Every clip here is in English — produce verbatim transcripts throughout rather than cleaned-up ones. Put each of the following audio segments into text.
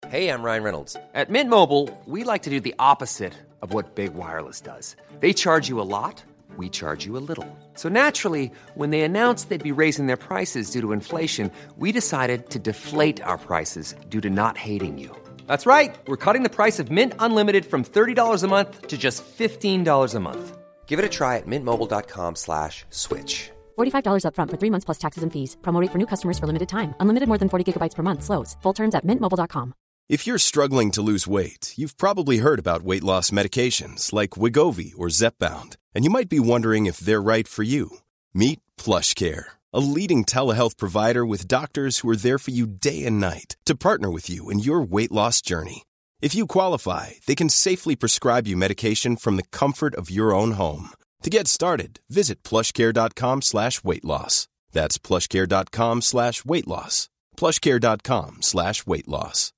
Hey, I'm Ryan Reynolds. At Mint Mobile, we like to do the opposite of what Big Wireless does. They charge you a lot, we charge you a little. So naturally, when they announced they'd be raising their prices due to inflation, we decided to deflate our prices due to not hating you. That's right. We're cutting the price of Mint Unlimited from thirty dollars a month to just fifteen dollars a month. Give it a try at mintmobile.com slash switch. forty-five dollars up front for three months plus taxes and fees. Promo rate for new customers for limited time. Unlimited more than forty gigabytes per month slows. Full terms at mint mobile dot com. If you're struggling to lose weight, you've probably heard about weight loss medications like Wegovy or Zepbound, and you might be wondering if they're right for you. Meet PlushCare, a leading telehealth provider with doctors who are there for you day and night to partner with you in your weight loss journey. If you qualify, they can safely prescribe you medication from the comfort of your own home. To get started, visit plushcare.com slash weight loss. That's plushcare.com slash weight loss. plushcare.com slash weight loss.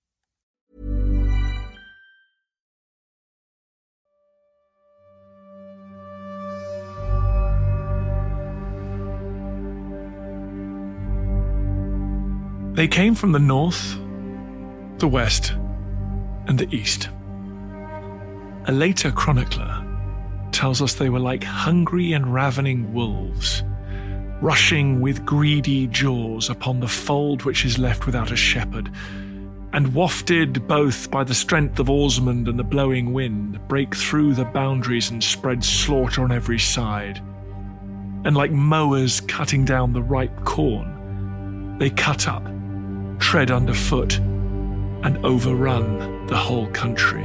They came from the north, the west, and the east. A later chronicler tells us they were like hungry and ravening wolves, rushing with greedy jaws upon the fold which is left without a shepherd, and wafted both by the strength of Osmond and the blowing wind, break through the boundaries and spread slaughter on every side. And like mowers cutting down the ripe corn, they cut up, tread underfoot, and overrun the whole country.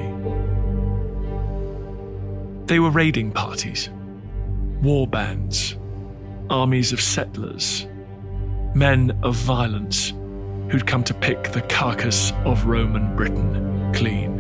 They were raiding parties, war bands, armies of settlers, men of violence who'd come to pick the carcass of Roman Britain clean.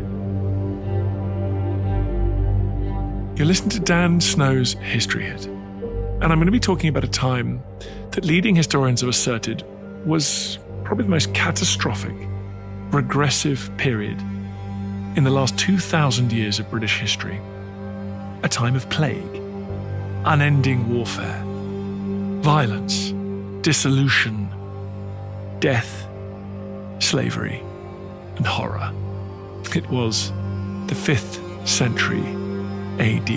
You're listening to Dan Snow's History Hit, and I'm going to be talking about a time that leading historians have asserted was probably the most catastrophic, regressive period in the last two thousand years of British history. A time of plague, unending warfare, violence, dissolution, death, slavery, and horror. It was the fifth century A D.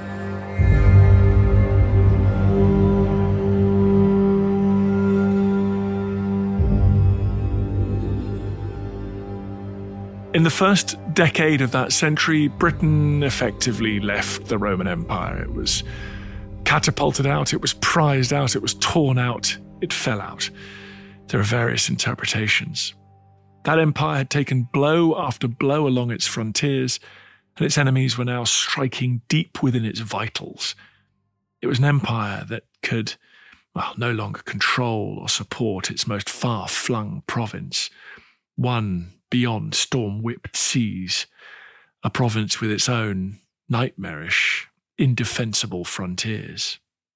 In the first decade of that century, Britain effectively left the Roman Empire. It was catapulted out, it was prized out, it was torn out, it fell out. There are various interpretations. That empire had taken blow after blow along its frontiers, and its enemies were now striking deep within its vitals. It was an empire that could, well, no longer control or support its most far-flung province, one beyond storm-whipped seas, a province with its own nightmarish, indefensible frontiers.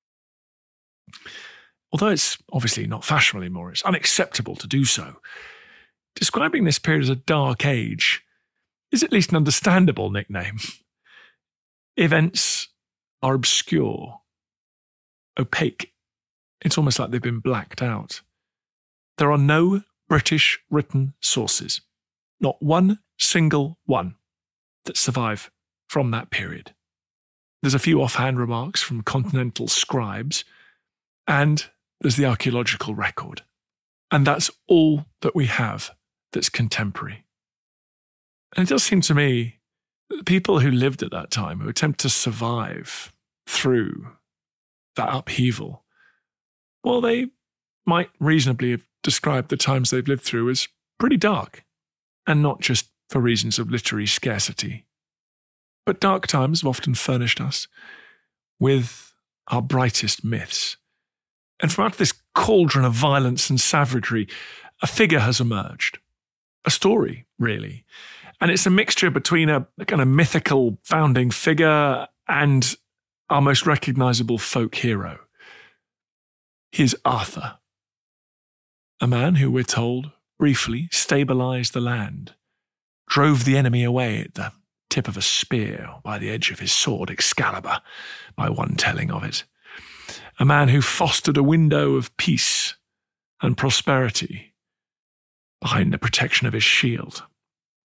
Although it's obviously not fashionable anymore, it's unacceptable to do so. Describing this period as a dark age is at least an understandable nickname. Events are obscure, opaque. It's almost like they've been blacked out. There are no British written sources, not one single one, that survive from that period. There's a few offhand remarks from continental scribes, and there's the archaeological record. And that's all that we have that's contemporary. And it does seem to me that the people who lived at that time, who attempt to survive through that upheaval, well, they might reasonably have described the times they've lived through as pretty dark, and not just for reasons of literary scarcity. But dark times have often furnished us with our brightest myths. And from out of this cauldron of violence and savagery, a figure has emerged. A story, really. And it's a mixture between a, a kind of mythical founding figure and our most recognisable folk hero. He is Arthur, a man who, we're told, briefly stabilised the land, drove the enemy away at the tip of a spear by the edge of his sword Excalibur, by one telling of it. A man who fostered a window of peace and prosperity behind the protection of his shield.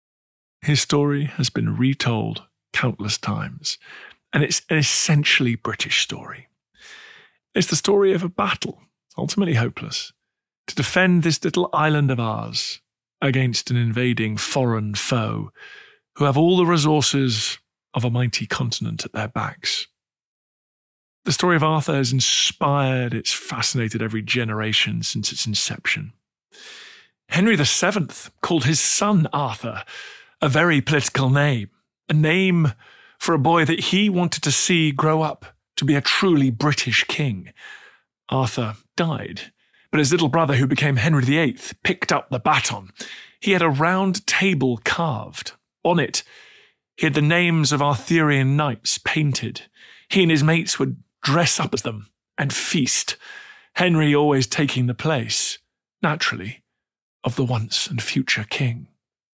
his story has been retold countless times, and it's an essentially British story. It's the story of a battle, ultimately hopeless, to defend this little island of ours against an invading foreign foe who have all the resources of a mighty continent at their backs. The story of Arthur has inspired, it's fascinated every generation since its inception. Henry the Seventh called his son Arthur, a very political name, a name for a boy that he wanted to see grow up to be a truly British king. Arthur died, but his little brother, who became Henry the Eighth, picked up the baton. He had a round table carved. On it, he had the names of Arthurian knights painted. He and his mates would dress up as them and feast, Henry always taking the place, naturally, of the once and future king.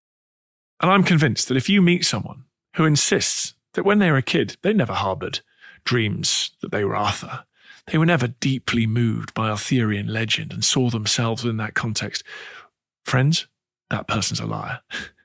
And I'm convinced that if you meet someone who insists that when they were a kid, they never harboured dreams that they were Arthur, they were never deeply moved by Arthurian legend and saw themselves in that context, friends, that person's a liar.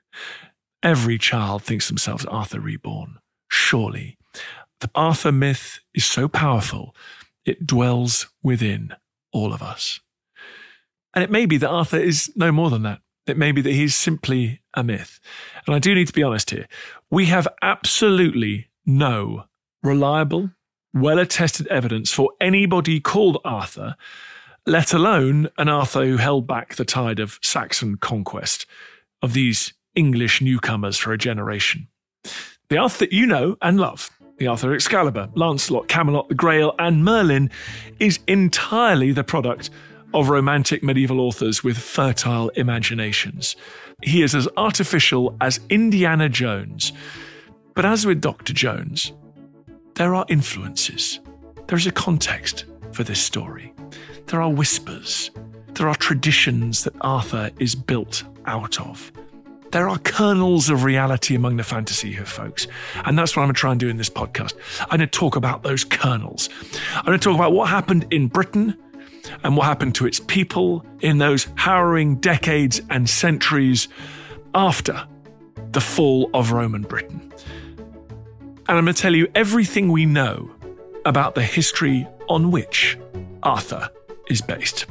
Every child thinks themselves Arthur reborn. Surely, the Arthur myth is so powerful, it dwells within all of us. And it may be that Arthur is no more than that. It may be that he's simply a myth. And I do need to be honest here. We have absolutely no reliable, well-attested evidence for anybody called Arthur, let alone an Arthur who held back the tide of Saxon conquest of these English newcomers for a generation. The Arthur that you know and love, the Arthur Excalibur, Lancelot, Camelot, the Grail, and Merlin, is entirely the product of romantic medieval authors with fertile imaginations. He is as artificial as Indiana Jones. But as with Doctor Jones, there are influences. There is a context for this story. There are whispers. There are traditions that Arthur is built out of. There are kernels of reality among the fantasy here, folks. And that's what I'm going to try and do in this podcast. I'm going to talk about those kernels. I'm going to talk about what happened in Britain and what happened to its people in those harrowing decades and centuries after the fall of Roman Britain. And I'm going to tell you everything we know about the history on which Arthur is based.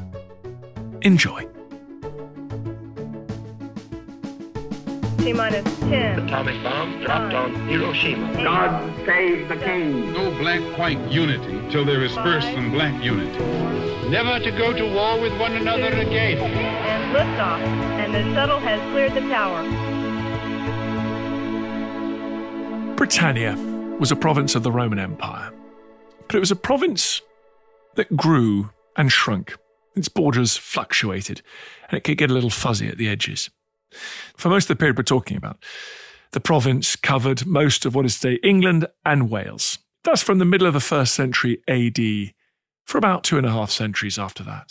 Enjoy. T-minus ten. Atomic bomb dropped nine, on Hiroshima. eight, God save the king. No black-white unity till there is first some black unity. Never to go to war with one another again. And liftoff, and the shuttle has cleared the tower. Britannia was a province of the Roman Empire, but it was a province that grew and shrunk. Its borders fluctuated, and it could get a little fuzzy at the edges. For most of the period we're talking about, the province covered most of what is today England and Wales. That's from the middle of the first century A D for about two and a half centuries after that.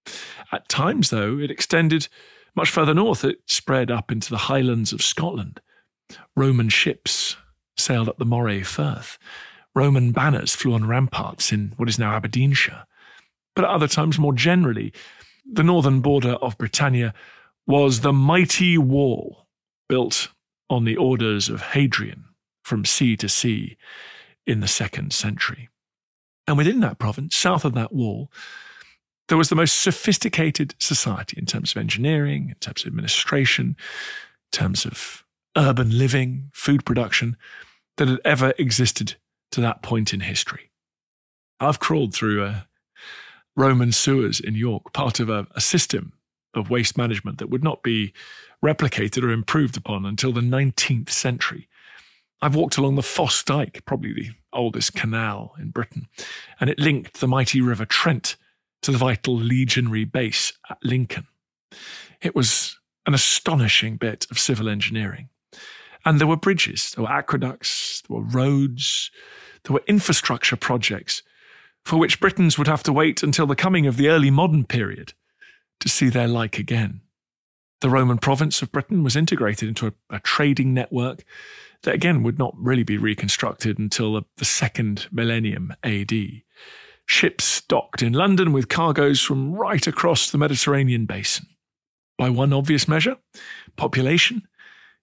At times, though, it extended much further north. It spread up into the highlands of Scotland. Roman ships sailed up the Moray Firth. Roman banners flew on ramparts in what is now Aberdeenshire. But at other times, more generally, the northern border of Britannia was the mighty wall built on the orders of Hadrian from sea to sea in the second century. And within that province, south of that wall, there was the most sophisticated society in terms of engineering, in terms of administration, in terms of urban living, food production, that had ever existed to that point in history. I've crawled through uh, Roman sewers in York, part of a, a system of waste management that would not be replicated or improved upon until the nineteenth century. I've walked along the Foss Dyke, probably the oldest canal in Britain, and it linked the mighty River Trent to the vital legionary base at Lincoln. It was an astonishing bit of civil engineering. And there were bridges, there were aqueducts, there were roads, there were infrastructure projects for which Britons would have to wait until the coming of the early modern period to see their like again. The Roman province of Britain was integrated into a, a trading network that again would not really be reconstructed until the, the second millennium A D. Ships docked in London with cargoes from right across the Mediterranean basin. By one obvious measure, population,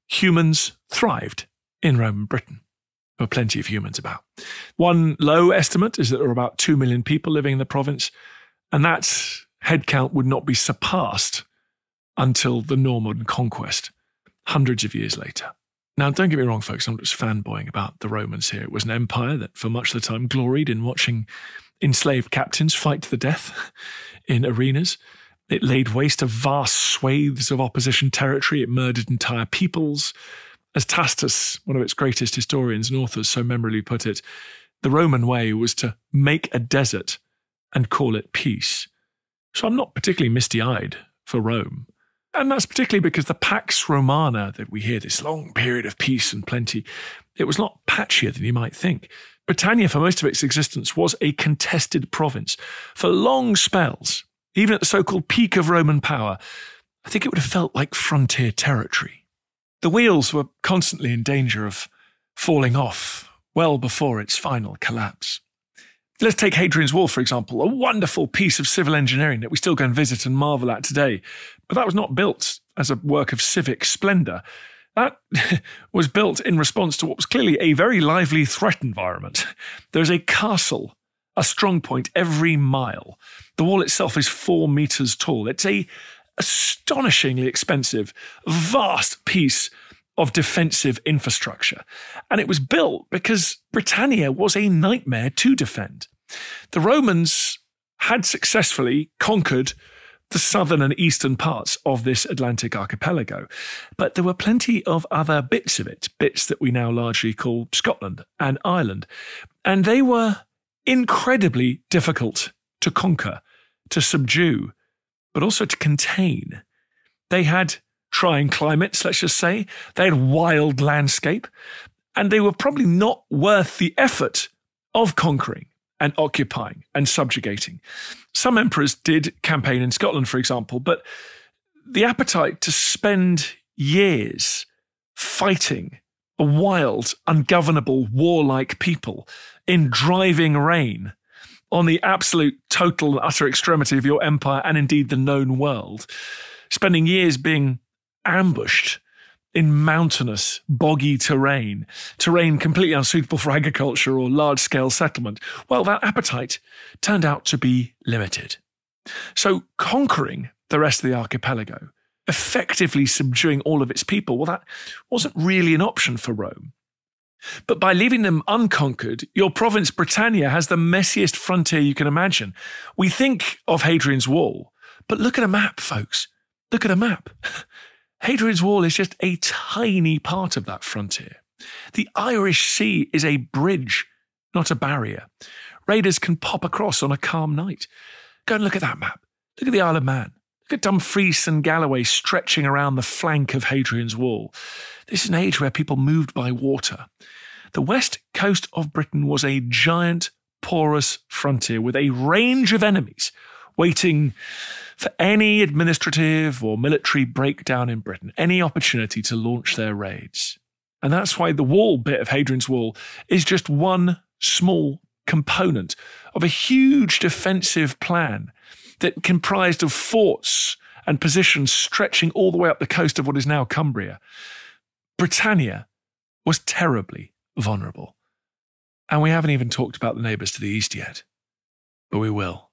humans thrived in Roman Britain. There were plenty of humans about. One low estimate is that there were about two million people living in the province, and that headcount would not be surpassed until the Norman conquest, hundreds of years later. Now, don't get me wrong, folks, I'm just fanboying about the Romans here. It was an empire that for much of the time gloried in watching enslaved captains fight to the death in arenas. It laid waste to vast swathes of opposition territory. It murdered entire peoples. As Tacitus, one of its greatest historians and authors, so memorably put it, the Roman way was to make a desert and call it peace. So I'm not particularly misty-eyed for Rome. And that's particularly because the Pax Romana that we hear, this long period of peace and plenty, it was a lot patchier than you might think. Britannia, for most of its existence, was a contested province. For long spells, even at the so-called peak of Roman power, I think it would have felt like frontier territory. The wheels were constantly in danger of falling off well before its final collapse. Let's take Hadrian's Wall, for example, a wonderful piece of civil engineering that we still go and visit and marvel at today. But that was not built as a work of civic splendour. That was built in response to what was clearly a very lively threat environment. There's a castle, a strong point every mile. The wall itself is four metres tall. It's a astonishingly expensive, vast piece of defensive infrastructure. And it was built because Britannia was a nightmare to defend. The Romans had successfully conquered the southern and eastern parts of this Atlantic archipelago, but there were plenty of other bits of it, bits that we now largely call Scotland and Ireland, and they were incredibly difficult to conquer, to subdue, but also to contain. They had trying climates, let's just say. They had wild landscape, and they were probably not worth the effort of conquering and occupying and subjugating. Some emperors did campaign in Scotland, for example, but the appetite to spend years fighting a wild, ungovernable, warlike people in driving rain on the absolute total and utter extremity of your empire and indeed the known world, spending years being ambushed in mountainous, boggy terrain, terrain completely unsuitable for agriculture or large-scale settlement, well, that appetite turned out to be limited. So conquering the rest of the archipelago, effectively subduing all of its people, well, that wasn't really an option for Rome. But by leaving them unconquered, your province Britannia has the messiest frontier you can imagine. We think of Hadrian's Wall, but look at a map, folks. Look at a map. Hadrian's Wall is just a tiny part of that frontier. The Irish Sea is a bridge, not a barrier. Raiders can pop across on a calm night. Go and look at that map. Look at the Isle of Man. Look at Dumfries and Galloway stretching around the flank of Hadrian's Wall. This is an age where people moved by water. The west coast of Britain was a giant, porous frontier with a range of enemies waiting for any administrative or military breakdown in Britain, any opportunity to launch their raids. And that's why the wall bit of Hadrian's Wall is just one small component of a huge defensive plan that comprised of forts and positions stretching all the way up the coast of what is now Cumbria. Britannia was terribly vulnerable. And we haven't even talked about the neighbours to the east yet, but we will.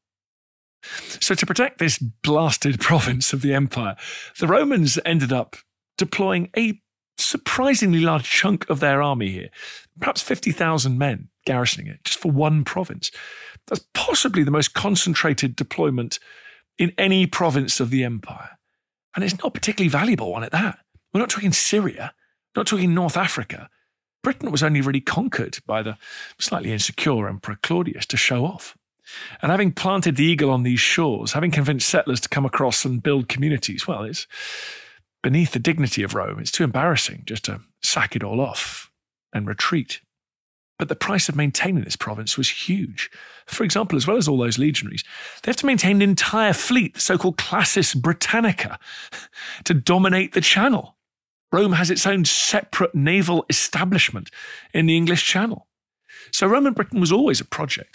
So to protect this blasted province of the empire, the Romans ended up deploying a surprisingly large chunk of their army here, perhaps fifty thousand men garrisoning it, just for one province. That's possibly the most concentrated deployment in any province of the empire. And it's not a particularly valuable one at that. We're not talking Syria, we're not talking North Africa. Britain was only really conquered by the slightly insecure Emperor Claudius to show off. And having planted the eagle on these shores, having convinced settlers to come across and build communities, well, it's beneath the dignity of Rome. It's too embarrassing just to sack it all off and retreat. But the price of maintaining this province was huge. For example, as well as all those legionaries, they have to maintain an entire fleet, the so-called Classis Britannica, to dominate the Channel. Rome has its own separate naval establishment in the English Channel. So Roman Britain was always a project.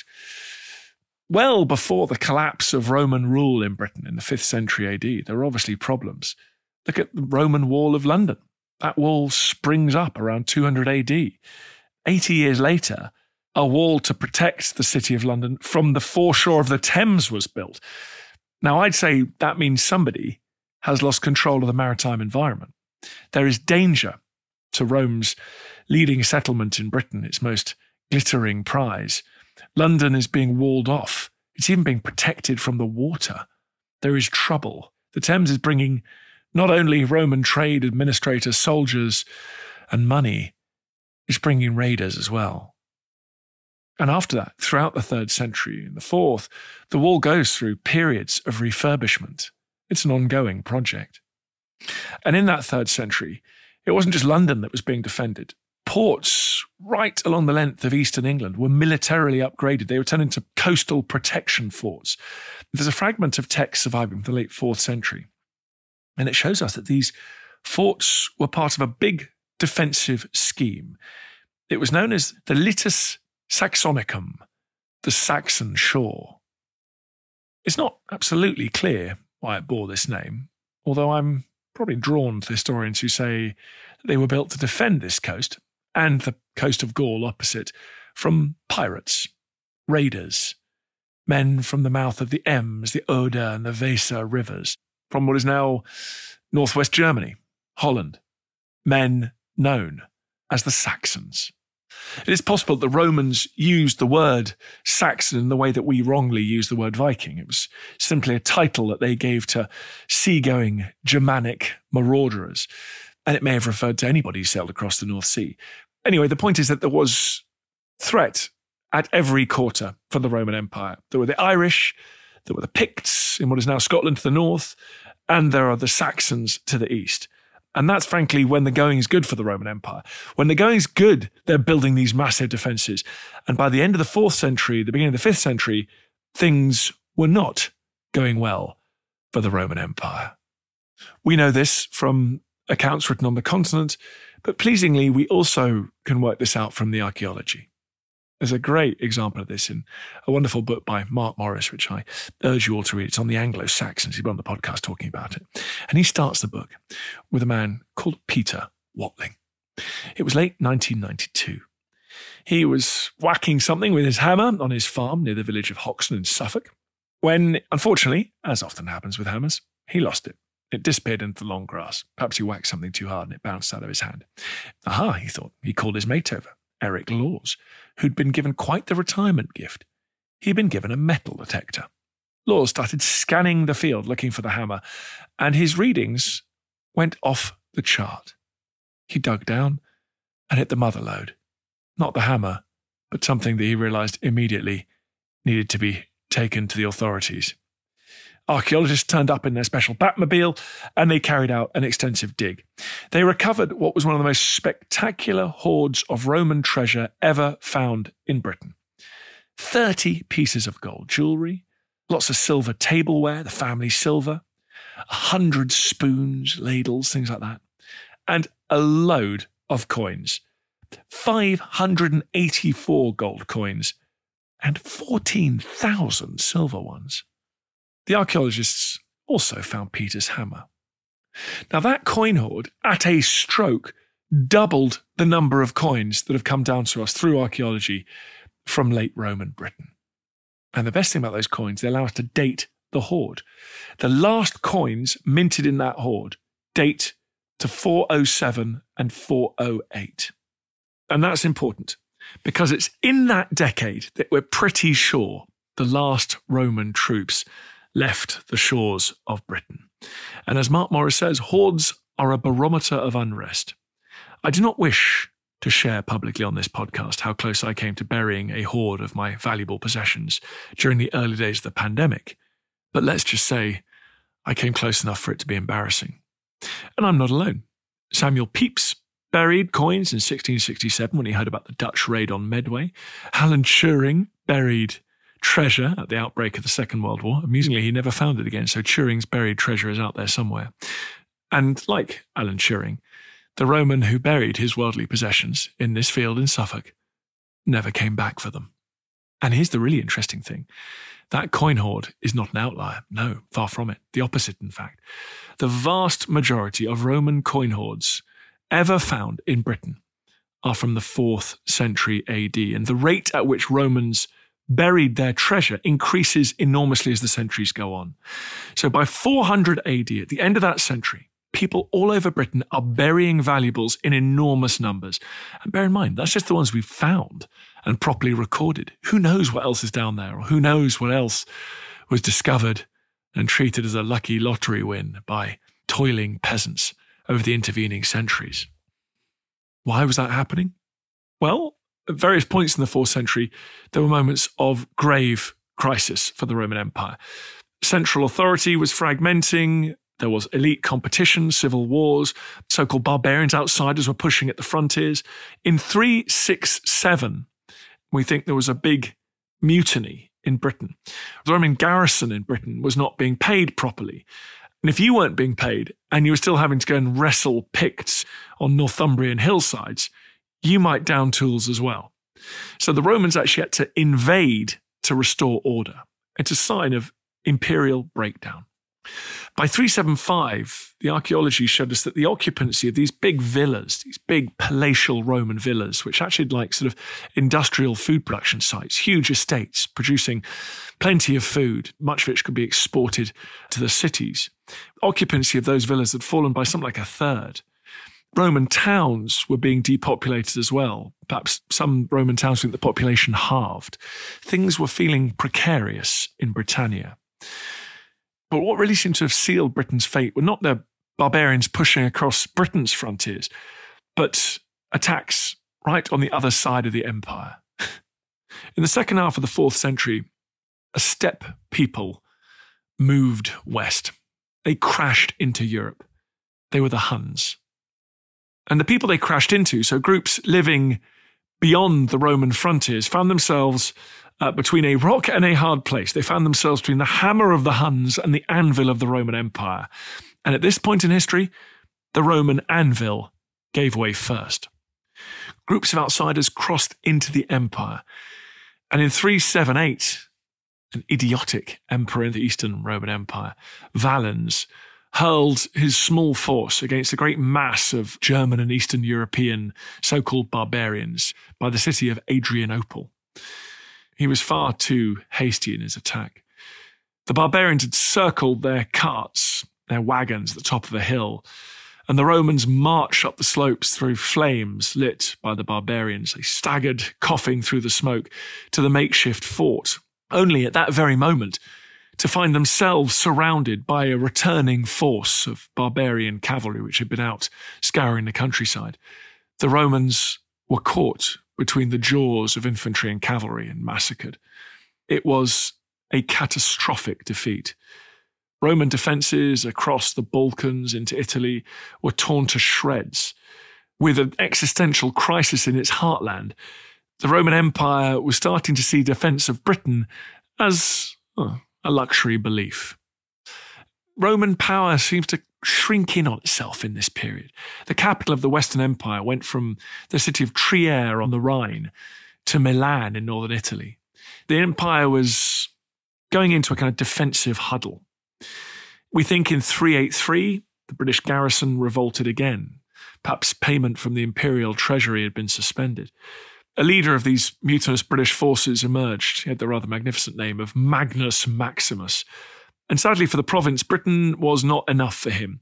Well before the collapse of Roman rule in Britain in the fifth century A D, there were obviously problems. Look at the Roman Wall of London. That wall springs up around two hundred A D. eighty years later, a wall to protect the City of London from the foreshore of the Thames was built. Now, I'd say that means somebody has lost control of the maritime environment. There is danger to Rome's leading settlement in Britain, its most glittering prize. London is being walled off. It's even being protected from the water. There is trouble. The Thames is bringing not only Roman trade, administrators, soldiers, and money, it's bringing raiders as well. And after that, throughout the third century and the fourth, the wall goes through periods of refurbishment. It's an ongoing project. And in that third century, it wasn't just London that was being defended. Ports right along the length of eastern England were militarily upgraded. They were turned into coastal protection forts. There's a fragment of text surviving from the late fourth century, and it shows us that these forts were part of a big defensive scheme. It was known as the Litus Saxonicum, the Saxon shore. It's not absolutely clear why it bore this name, although I'm probably drawn to historians who say they were built to defend this coast and the coast of Gaul opposite from pirates, raiders, men from the mouth of the Ems, the Oder and the Weser rivers, from what is now northwest Germany, Holland, men known as the Saxons. It is possible that the Romans used the word Saxon in the way that we wrongly use the word Viking. It was simply a title that they gave to seagoing Germanic marauders, and it may have referred to anybody who sailed across the North Sea. Anyway, the point is that there was threat at every quarter for the Roman Empire. There were the Irish, there were the Picts in what is now Scotland to the north, and there are the Saxons to the east. And that's frankly when the going is good for the Roman Empire. When the going is good, they're building these massive defences. And by the end of the fourth century, the beginning of the fifth century, things were not going well for the Roman Empire. We know this from accounts written on the continent, but pleasingly, we also can work this out from the archaeology. There's a great example of this in a wonderful book by Mark Morris, which I urge you all to read. It's on the Anglo-Saxons. He's been on the podcast talking about it. And he starts the book with a man called Peter Watling. It was late nineteen ninety-two. He was whacking something with his hammer on his farm near the village of Hoxton in Suffolk, when, unfortunately, as often happens with hammers, he lost it. It disappeared into the long grass. Perhaps he whacked something too hard and it bounced out of his hand. Aha, he thought. He called his mate over, Eric Laws, who'd been given quite the retirement gift. He'd been given a metal detector. Laws started scanning the field looking for the hammer, and his readings went off the chart. He dug down and hit the mother lode. Not the hammer, but something that he realised immediately needed to be taken to the authorities. Archaeologists turned up in their special Batmobile and they carried out an extensive dig. They recovered what was one of the most spectacular hoards of Roman treasure ever found in Britain. thirty pieces of gold jewellery, lots of silver tableware, the family silver, a hundred spoons, ladles, things like that, and a load of coins. five hundred eighty-four gold coins and fourteen thousand silver ones. The archaeologists also found Peter's hammer. Now that coin hoard, at a stroke, doubled the number of coins that have come down to us through archaeology from late Roman Britain. And the best thing about those coins, they allow us to date the hoard. The last coins minted in that hoard date to four oh seven and four oh eight. And that's important because it's in that decade that we're pretty sure the last Roman troops left the shores of Britain. And as Mark Morris says, hoards are a barometer of unrest. I do not wish to share publicly on this podcast how close I came to burying a hoard of my valuable possessions during the early days of the pandemic, but let's just say I came close enough for it to be embarrassing. And I'm not alone. Samuel Pepys buried coins in sixteen sixty-seven when he heard about the Dutch raid on Medway. Alan Turing buried treasure at the outbreak of the Second World War. Amusingly, he never found it again, so Turing's buried treasure is out there somewhere. And like Alan Turing, the Roman who buried his worldly possessions in this field in Suffolk never came back for them. And here's the really interesting thing. That coin hoard is not an outlier. No, far from it. The opposite, in fact. The vast majority of Roman coin hoards ever found in Britain are from the fourth century A D, and the rate at which Romans buried their treasure increases enormously as the centuries go on. So by four hundred A D, at the end of that century, people all over Britain are burying valuables in enormous numbers. And bear in mind, that's just the ones we've found and properly recorded. Who knows what else is down there, or who knows what else was discovered and treated as a lucky lottery win by toiling peasants over the intervening centuries. Why was that happening? Well, at various points in the fourth century, there were moments of grave crisis for the Roman Empire. Central authority was fragmenting. There was elite competition, civil wars. So-called barbarians, outsiders, were pushing at the frontiers. In three sixty-seven, we think there was a big mutiny in Britain. The Roman garrison in Britain was not being paid properly. And if you weren't being paid and you were still having to go and wrestle Picts on Northumbrian hillsides, you might down tools as well. So the Romans actually had to invade to restore order. It's a sign of imperial breakdown. By three seventy-five, the archaeology showed us that the occupancy of these big villas, these big palatial Roman villas, which actually like sort of industrial food production sites, huge estates producing plenty of food, much of which could be exported to the cities. Occupancy of those villas had fallen by something like a third. Roman towns were being depopulated as well. Perhaps some Roman towns think the population halved. Things were feeling precarious in Britannia. But what really seemed to have sealed Britain's fate were not the barbarians pushing across Britain's frontiers, but attacks right on the other side of the empire. In the second half of the fourth century, a steppe people moved west. They crashed into Europe. They were the Huns. And the people they crashed into, so groups living beyond the Roman frontiers, found themselves uh, between a rock and a hard place. They found themselves between the hammer of the Huns and the anvil of the Roman Empire. And at this point in history, the Roman anvil gave way first. Groups of outsiders crossed into the empire. And in three seventy-eight, an idiotic emperor in the Eastern Roman Empire, Valens, hurled his small force against a great mass of German and Eastern European so-called barbarians by the city of Adrianople. He was far too hasty in his attack. The barbarians had circled their carts, their wagons at the top of a hill, and the Romans marched up the slopes through flames lit by the barbarians. They staggered, coughing through the smoke, to the makeshift fort, only at that very moment to find themselves surrounded by a returning force of barbarian cavalry which had been out scouring the countryside. The Romans were caught between the jaws of infantry and cavalry and massacred. It was a catastrophic defeat. Roman defences across the Balkans into Italy were torn to shreds. With an existential crisis in its heartland, the Roman Empire was starting to see defence of Britain as oh, a luxury belief. Roman power seems to shrink in on itself in this period. The capital of the Western Empire went from the city of Trier on the Rhine to Milan in northern Italy. The empire was going into a kind of defensive huddle. We think in three eighty-three, the British garrison revolted again. Perhaps payment from the imperial treasury had been suspended. A leader of these mutinous British forces emerged. He had the rather magnificent name of Magnus Maximus. And sadly for the province, Britain was not enough for him.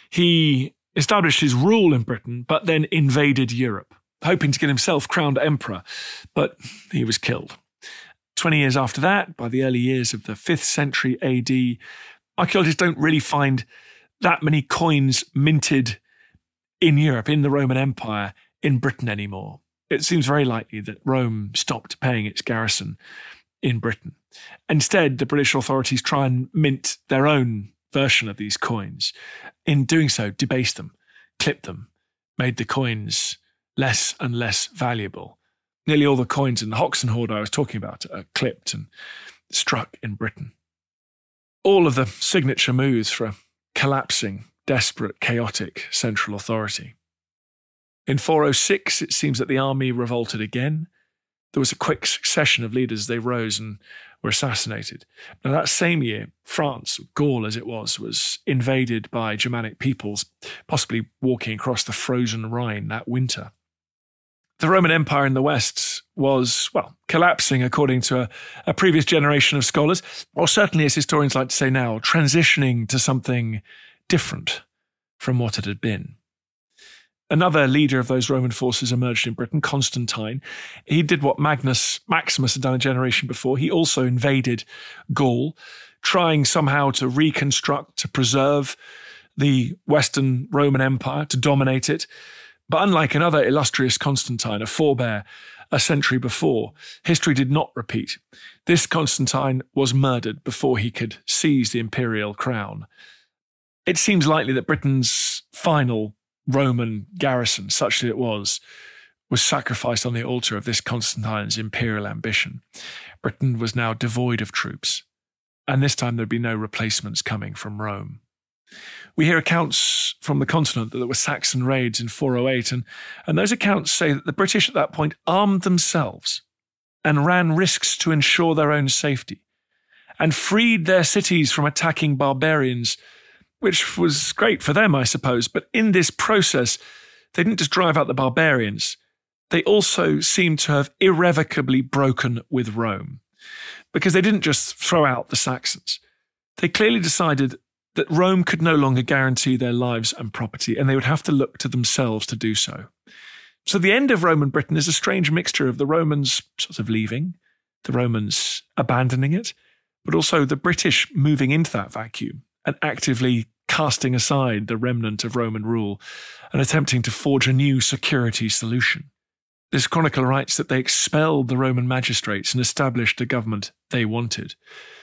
He established his rule in Britain, but then invaded Europe, hoping to get himself crowned emperor, but he was killed. Twenty years after that, by the early years of the fifth century A D, archaeologists don't really find that many coins minted in Europe, in the Roman Empire, in Britain anymore. It seems very likely that Rome stopped paying its garrison in Britain. Instead, the British authorities try and mint their own version of these coins. In doing so, debased them, clipped them, made the coins less and less valuable. Nearly all the coins in the Hoxton hoard I was talking about are clipped and struck in Britain. All of the signature moves for a collapsing, desperate, chaotic central authority. In four oh six, it seems that the army revolted again. There was a quick succession of leaders. They rose and were assassinated. Now, that same year, France, Gaul as it was, was invaded by Germanic peoples, possibly walking across the frozen Rhine that winter. The Roman Empire in the West was, well, collapsing according to a, a previous generation of scholars, or certainly, as historians like to say now, transitioning to something different from what it had been. Another leader of those Roman forces emerged in Britain, Constantine. He did what Magnus Maximus had done a generation before. He also invaded Gaul, trying somehow to reconstruct, to preserve the Western Roman Empire, to dominate it. But unlike another illustrious Constantine, a forebear a century before, history did not repeat. This Constantine was murdered before he could seize the imperial crown. It seems likely that Britain's final Roman garrison, such that it was, was sacrificed on the altar of this Constantine's imperial ambition. Britain was now devoid of troops, and this time there'd be no replacements coming from Rome. We hear accounts from the continent that there were Saxon raids in four oh eight, and, and those accounts say that the British at that point armed themselves and ran risks to ensure their own safety, and freed their cities from attacking barbarians, which was great for them, I suppose. But in this process, they didn't just drive out the barbarians. They also seemed to have irrevocably broken with Rome, because they didn't just throw out the Saxons. They clearly decided that Rome could no longer guarantee their lives and property, and they would have to look to themselves to do so. So the end of Roman Britain is a strange mixture of the Romans sort of leaving, the Romans abandoning it, but also the British moving into that vacuum and actively casting aside the remnant of Roman rule and attempting to forge a new security solution. This chronicle writes that they expelled the Roman magistrates and established a government they wanted.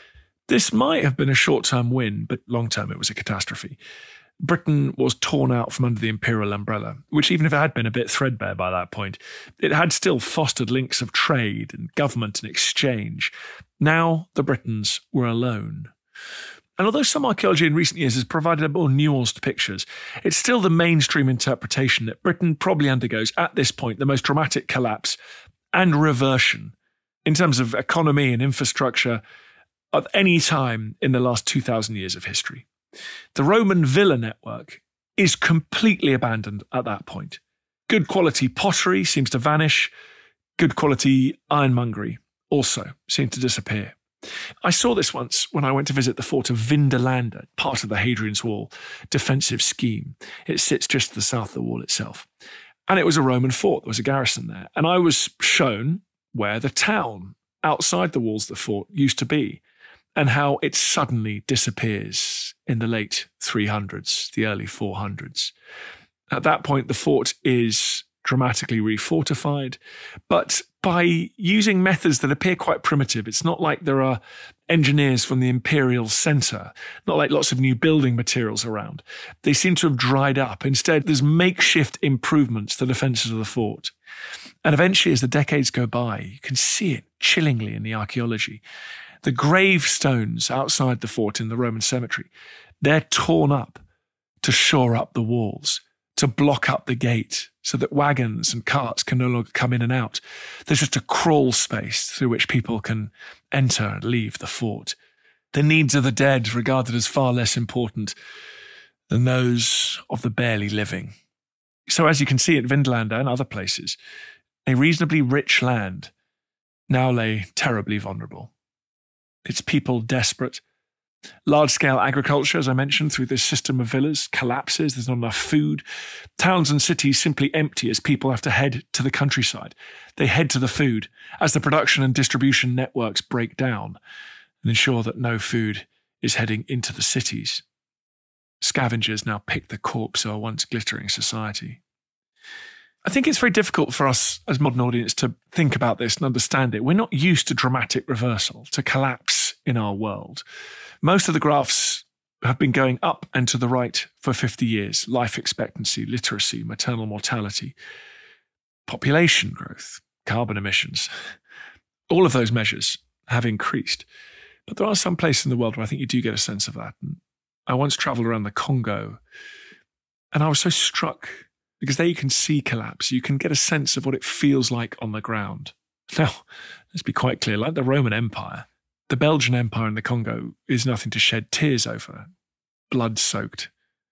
This might have been a short-term win, but long-term it was a catastrophe. Britain was torn out from under the imperial umbrella, which, even if it had been a bit threadbare by that point, it had still fostered links of trade and government and exchange. Now the Britons were alone. And although some archaeology in recent years has provided more nuanced pictures, it's still the mainstream interpretation that Britain probably undergoes, at this point, the most dramatic collapse and reversion in terms of economy and infrastructure of any time in the last two thousand years of history. The Roman villa network is completely abandoned at that point. Good quality pottery seems to vanish. Good quality ironmongery also seems to disappear. I saw this once when I went to visit the fort of Vindolanda, part of the Hadrian's Wall defensive scheme. It sits just to the south of the wall itself. And it was a Roman fort. There was a garrison there. And I was shown where the town outside the walls of the fort used to be, and how it suddenly disappears in the late three hundreds, the early four hundreds. At that point, the fort is dramatically refortified, but by using methods that appear quite primitive. It's not like there are engineers from the imperial centre, not like lots of new building materials around. They seem to have dried up. Instead, there's makeshift improvements to the defences of the fort. And eventually, as the decades go by, you can see it chillingly in the archaeology. The gravestones outside the fort in the Roman cemetery, they're torn up to shore up the walls, to block up the gate so that wagons and carts can no longer come in and out. There's just a crawl space through which people can enter and leave the fort. The needs of the dead regarded as far less important than those of the barely living. So as you can see at Vindolanda and other places, a reasonably rich land now lay terribly vulnerable. Its people desperate. Large-scale agriculture, as I mentioned, through this system of villas, collapses. There's not enough food. Towns and cities simply empty as people have to head to the countryside. They head to the food as the production and distribution networks break down and ensure that no food is heading into the cities. Scavengers now pick the corpse of a once glittering society. I think it's very difficult for us as modern audience to think about this and understand it. We're not used to dramatic reversal, to collapse in our world. Most of the graphs have been going up and to the right for fifty years. Life expectancy, literacy, maternal mortality, population growth, carbon emissions. All of those measures have increased. But there are some places in the world where I think you do get a sense of that. And I once travelled around the Congo, and I was so struck because there you can see collapse. You can get a sense of what it feels like on the ground. Now, let's be quite clear, like the Roman Empire, The Belgian Empire in the Congo is nothing to shed tears over. Blood-soaked,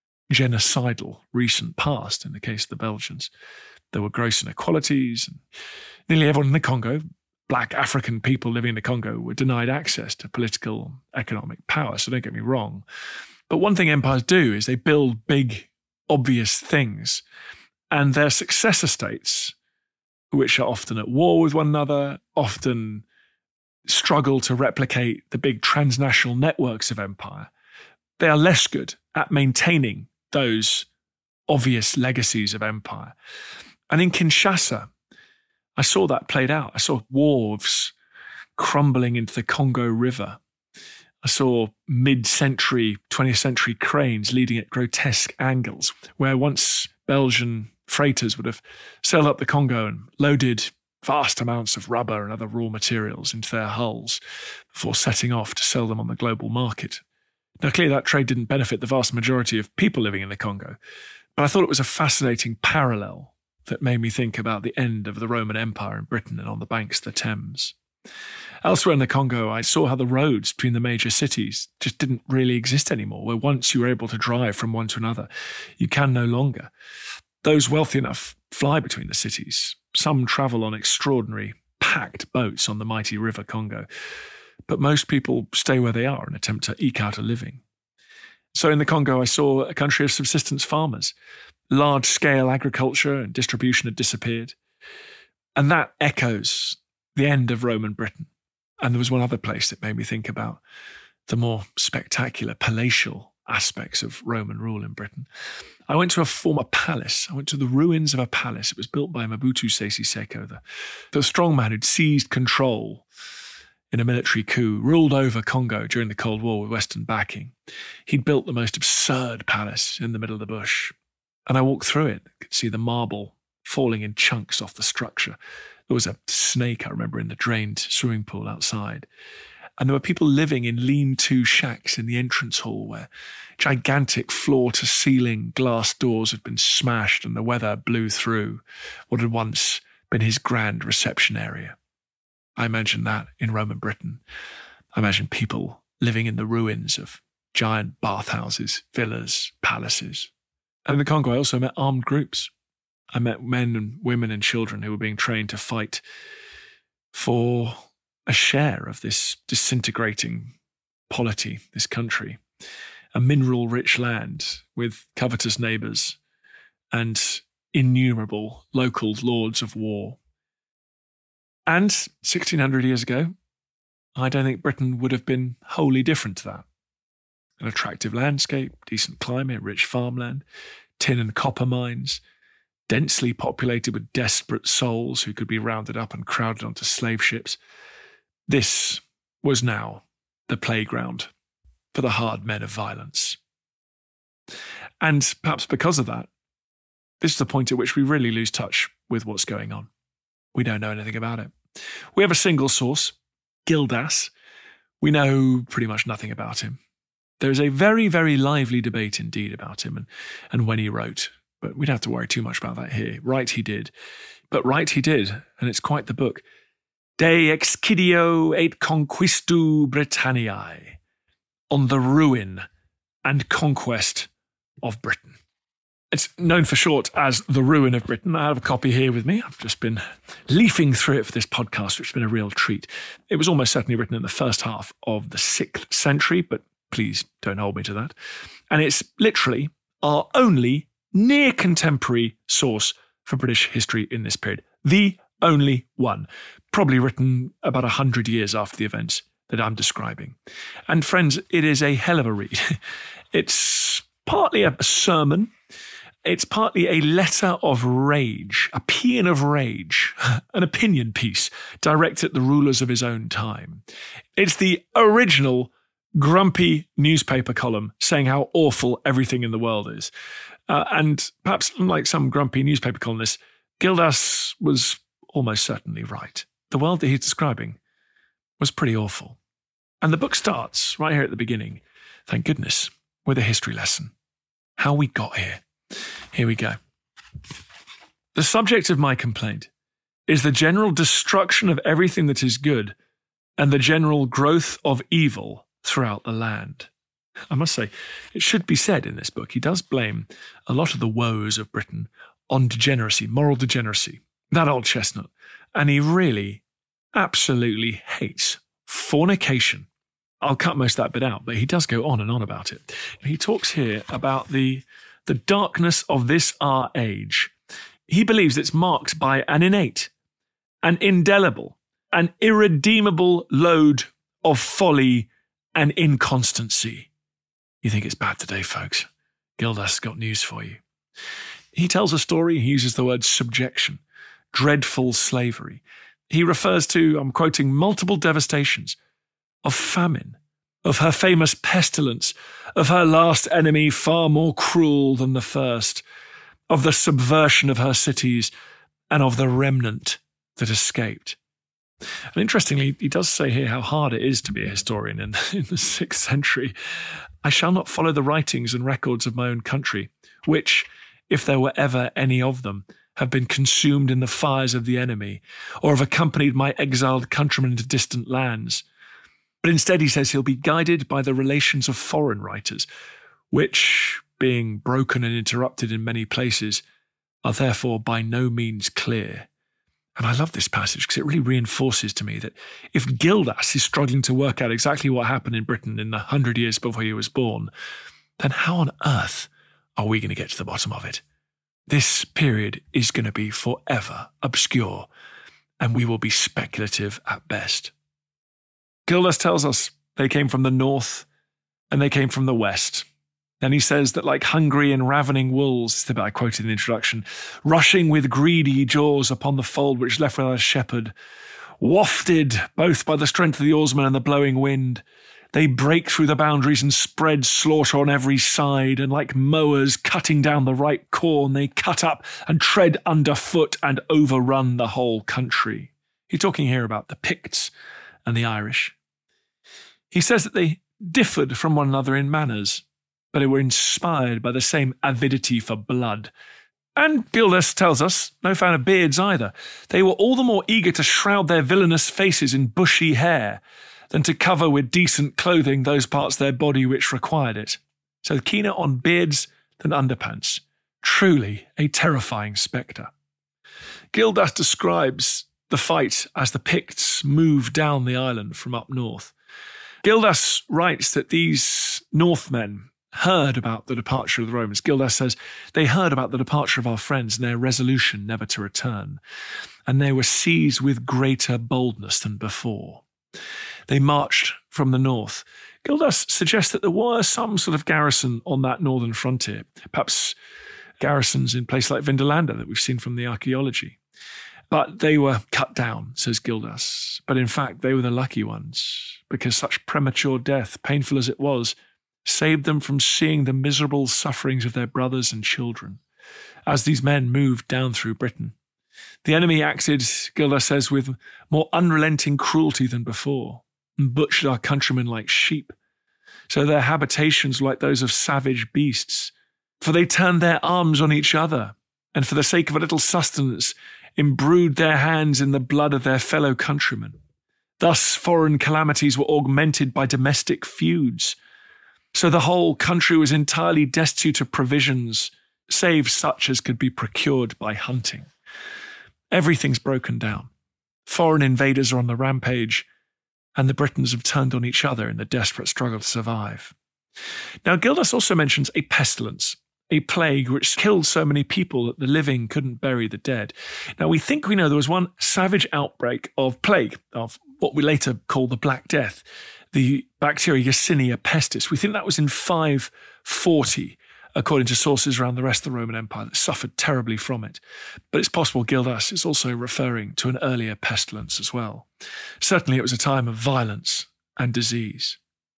genocidal recent past in the case of the Belgians. There were gross inequalities, and nearly everyone in the Congo, black African people living in the Congo, were denied access to political, economic power, so don't get me wrong. But one thing empires do is they build big, obvious things, and their successor states, which are often at war with one another, often struggle to replicate the big transnational networks of empire. They are less good at maintaining those obvious legacies of empire. And in Kinshasa, I saw that played out. I saw wharves crumbling into the Congo River. I saw mid-century, twentieth century cranes leading at grotesque angles, where once Belgian freighters would have sailed up the Congo and loaded vast amounts of rubber and other raw materials into their hulls before setting off to sell them on the global market. Now, clearly that trade didn't benefit the vast majority of people living in the Congo, but I thought it was a fascinating parallel that made me think about the end of the Roman Empire in Britain and on the banks of the Thames. Elsewhere in the Congo, I saw how the roads between the major cities just didn't really exist anymore, where once you were able to drive from one to another, you can no longer. Those wealthy enough fly between the cities. Some travel on extraordinary packed boats on the mighty River Congo, but most people stay where they are and attempt to eke out a living. So in the Congo, I saw a country of subsistence farmers. Large-scale agriculture and distribution had disappeared. And that echoes the end of Roman Britain. And there was one other place that made me think about the more spectacular palatial aspects of Roman rule in Britain. I went to a former palace. I went to the ruins of a palace. It was built by Mobutu Sese Seko, the, the strongman who'd seized control in a military coup, ruled over Congo during the Cold War with Western backing. He'd built the most absurd palace in the middle of the bush. And I walked through it, could see the marble falling in chunks off the structure. There was a snake, I remember, in the drained swimming pool outside. And there were people living in lean-to shacks in the entrance hall where gigantic floor-to-ceiling glass doors had been smashed and the weather blew through what had once been his grand reception area. I imagine that in Roman Britain. I imagine people living in the ruins of giant bathhouses, villas, palaces. And in the Congo, I also met armed groups. I met men and women and children who were being trained to fight for a share of this disintegrating polity, this country, a mineral-rich land with covetous neighbours and innumerable local lords of war. And sixteen hundred years ago, I don't think Britain would have been wholly different to that. An attractive landscape, decent climate, rich farmland, tin and copper mines, densely populated with desperate souls who could be rounded up and crowded onto slave ships. This was now the playground for the hard men of violence. And perhaps because of that, this is the point at which we really lose touch with what's going on. We don't know anything about it. We have a single source, Gildas. We know pretty much nothing about him. There is a very, very lively debate indeed about him and, and when he wrote, but we don't have to worry too much about that here. Write he did. But write he did, and it's quite the book. De excidio et conquistu Britanniae, on the ruin and conquest of Britain. It's known for short as The Ruin of Britain. I have a copy here with me. I've just been leafing through it for this podcast, which has been a real treat. It was almost certainly written in the first half of the sixth century, but please don't hold me to that. And it's literally our only near contemporary source for British history in this period. The only one. Probably written about a hundred years after the events that I'm describing. And friends, it is a hell of a read. It's partly a sermon. It's partly a letter of rage, a paean of rage, an opinion piece directed at the rulers of his own time. It's the original grumpy newspaper column saying how awful everything in the world is. Uh, and perhaps unlike some grumpy newspaper columnists, Gildas was almost certainly right. The world that he's describing was pretty awful. And the book starts right here at the beginning, thank goodness, with a history lesson. How we got here. Here we go. The subject of my complaint is the general destruction of everything that is good and the general growth of evil throughout the land. I must say, it should be said in this book, he does blame a lot of the woes of Britain on degeneracy, moral degeneracy, that old chestnut. And he really absolutely hates fornication. I'll cut most of that bit out, but he does go on and on about it. He talks here about the, the darkness of this our age. He believes it's marked by an innate, an indelible, an irredeemable load of folly and inconstancy. You think it's bad today, folks? Gildas got news for you. He tells a story, he uses the word subjection, dreadful slavery. He refers to, I'm quoting, multiple devastations of famine, of her famous pestilence, of her last enemy far more cruel than the first, of the subversion of her cities, and of the remnant that escaped. And interestingly, he does say here how hard it is to be a historian in, in the sixth century. I shall not follow the writings and records of my own country, which, if there were ever any of them, have been consumed in the fires of the enemy, or have accompanied my exiled countrymen into distant lands. But instead, he says he'll be guided by the relations of foreign writers, which, being broken and interrupted in many places, are therefore by no means clear. And I love this passage because it really reinforces to me that if Gildas is struggling to work out exactly what happened in Britain in the hundred years before he was born, then how on earth are we going to get to the bottom of it? This period is going to be forever obscure, and we will be speculative at best. Gildas tells us they came from the north and they came from the west. Then he says that like hungry and ravening wolves, it's the bit I quoted in the introduction, rushing with greedy jaws upon the fold which left without a shepherd, wafted both by the strength of the oarsmen and the blowing wind, they break through the boundaries and spread slaughter on every side, and like mowers cutting down the ripe corn, they cut up and tread underfoot and overrun the whole country. He's talking here about the Picts and the Irish. He says that they differed from one another in manners, but they were inspired by the same avidity for blood. And Gildas tells us, no fan of beards either, they were all the more eager to shroud their villainous faces in bushy hair than to cover with decent clothing those parts of their body which required it. So keener on beards than underpants. Truly a terrifying spectre. Gildas describes the fight as the Picts moved down the island from up north. Gildas writes that these Northmen heard about the departure of the Romans. Gildas says, they heard about the departure of our friends and their resolution never to return, and they were seized with greater boldness than before. They marched from the north. Gildas suggests that there were some sort of garrison on that northern frontier, perhaps garrisons in places like Vindolanda that we've seen from the archaeology. But they were cut down, says Gildas. But in fact, they were the lucky ones, because such premature death, painful as it was, saved them from seeing the miserable sufferings of their brothers and children as these men moved down through Britain. The enemy acted, Gildas says, with more unrelenting cruelty than before, and butchered our countrymen like sheep. So their habitations were like those of savage beasts, for they turned their arms on each other, and for the sake of a little sustenance, imbrued their hands in the blood of their fellow countrymen. Thus foreign calamities were augmented by domestic feuds. So the whole country was entirely destitute of provisions, save such as could be procured by hunting. Everything's broken down. Foreign invaders are on the rampage, and the Britons have turned on each other in the desperate struggle to survive. Now, Gildas also mentions a pestilence, a plague which killed so many people that the living couldn't bury the dead. Now, we think we know there was one savage outbreak of plague, of what we later call the Black Death, the bacteria Yersinia pestis. We think that was in five forty, according to sources around the rest of the Roman Empire that suffered terribly from it. But it's possible Gildas is also referring to an earlier pestilence as well. Certainly it was a time of violence and disease.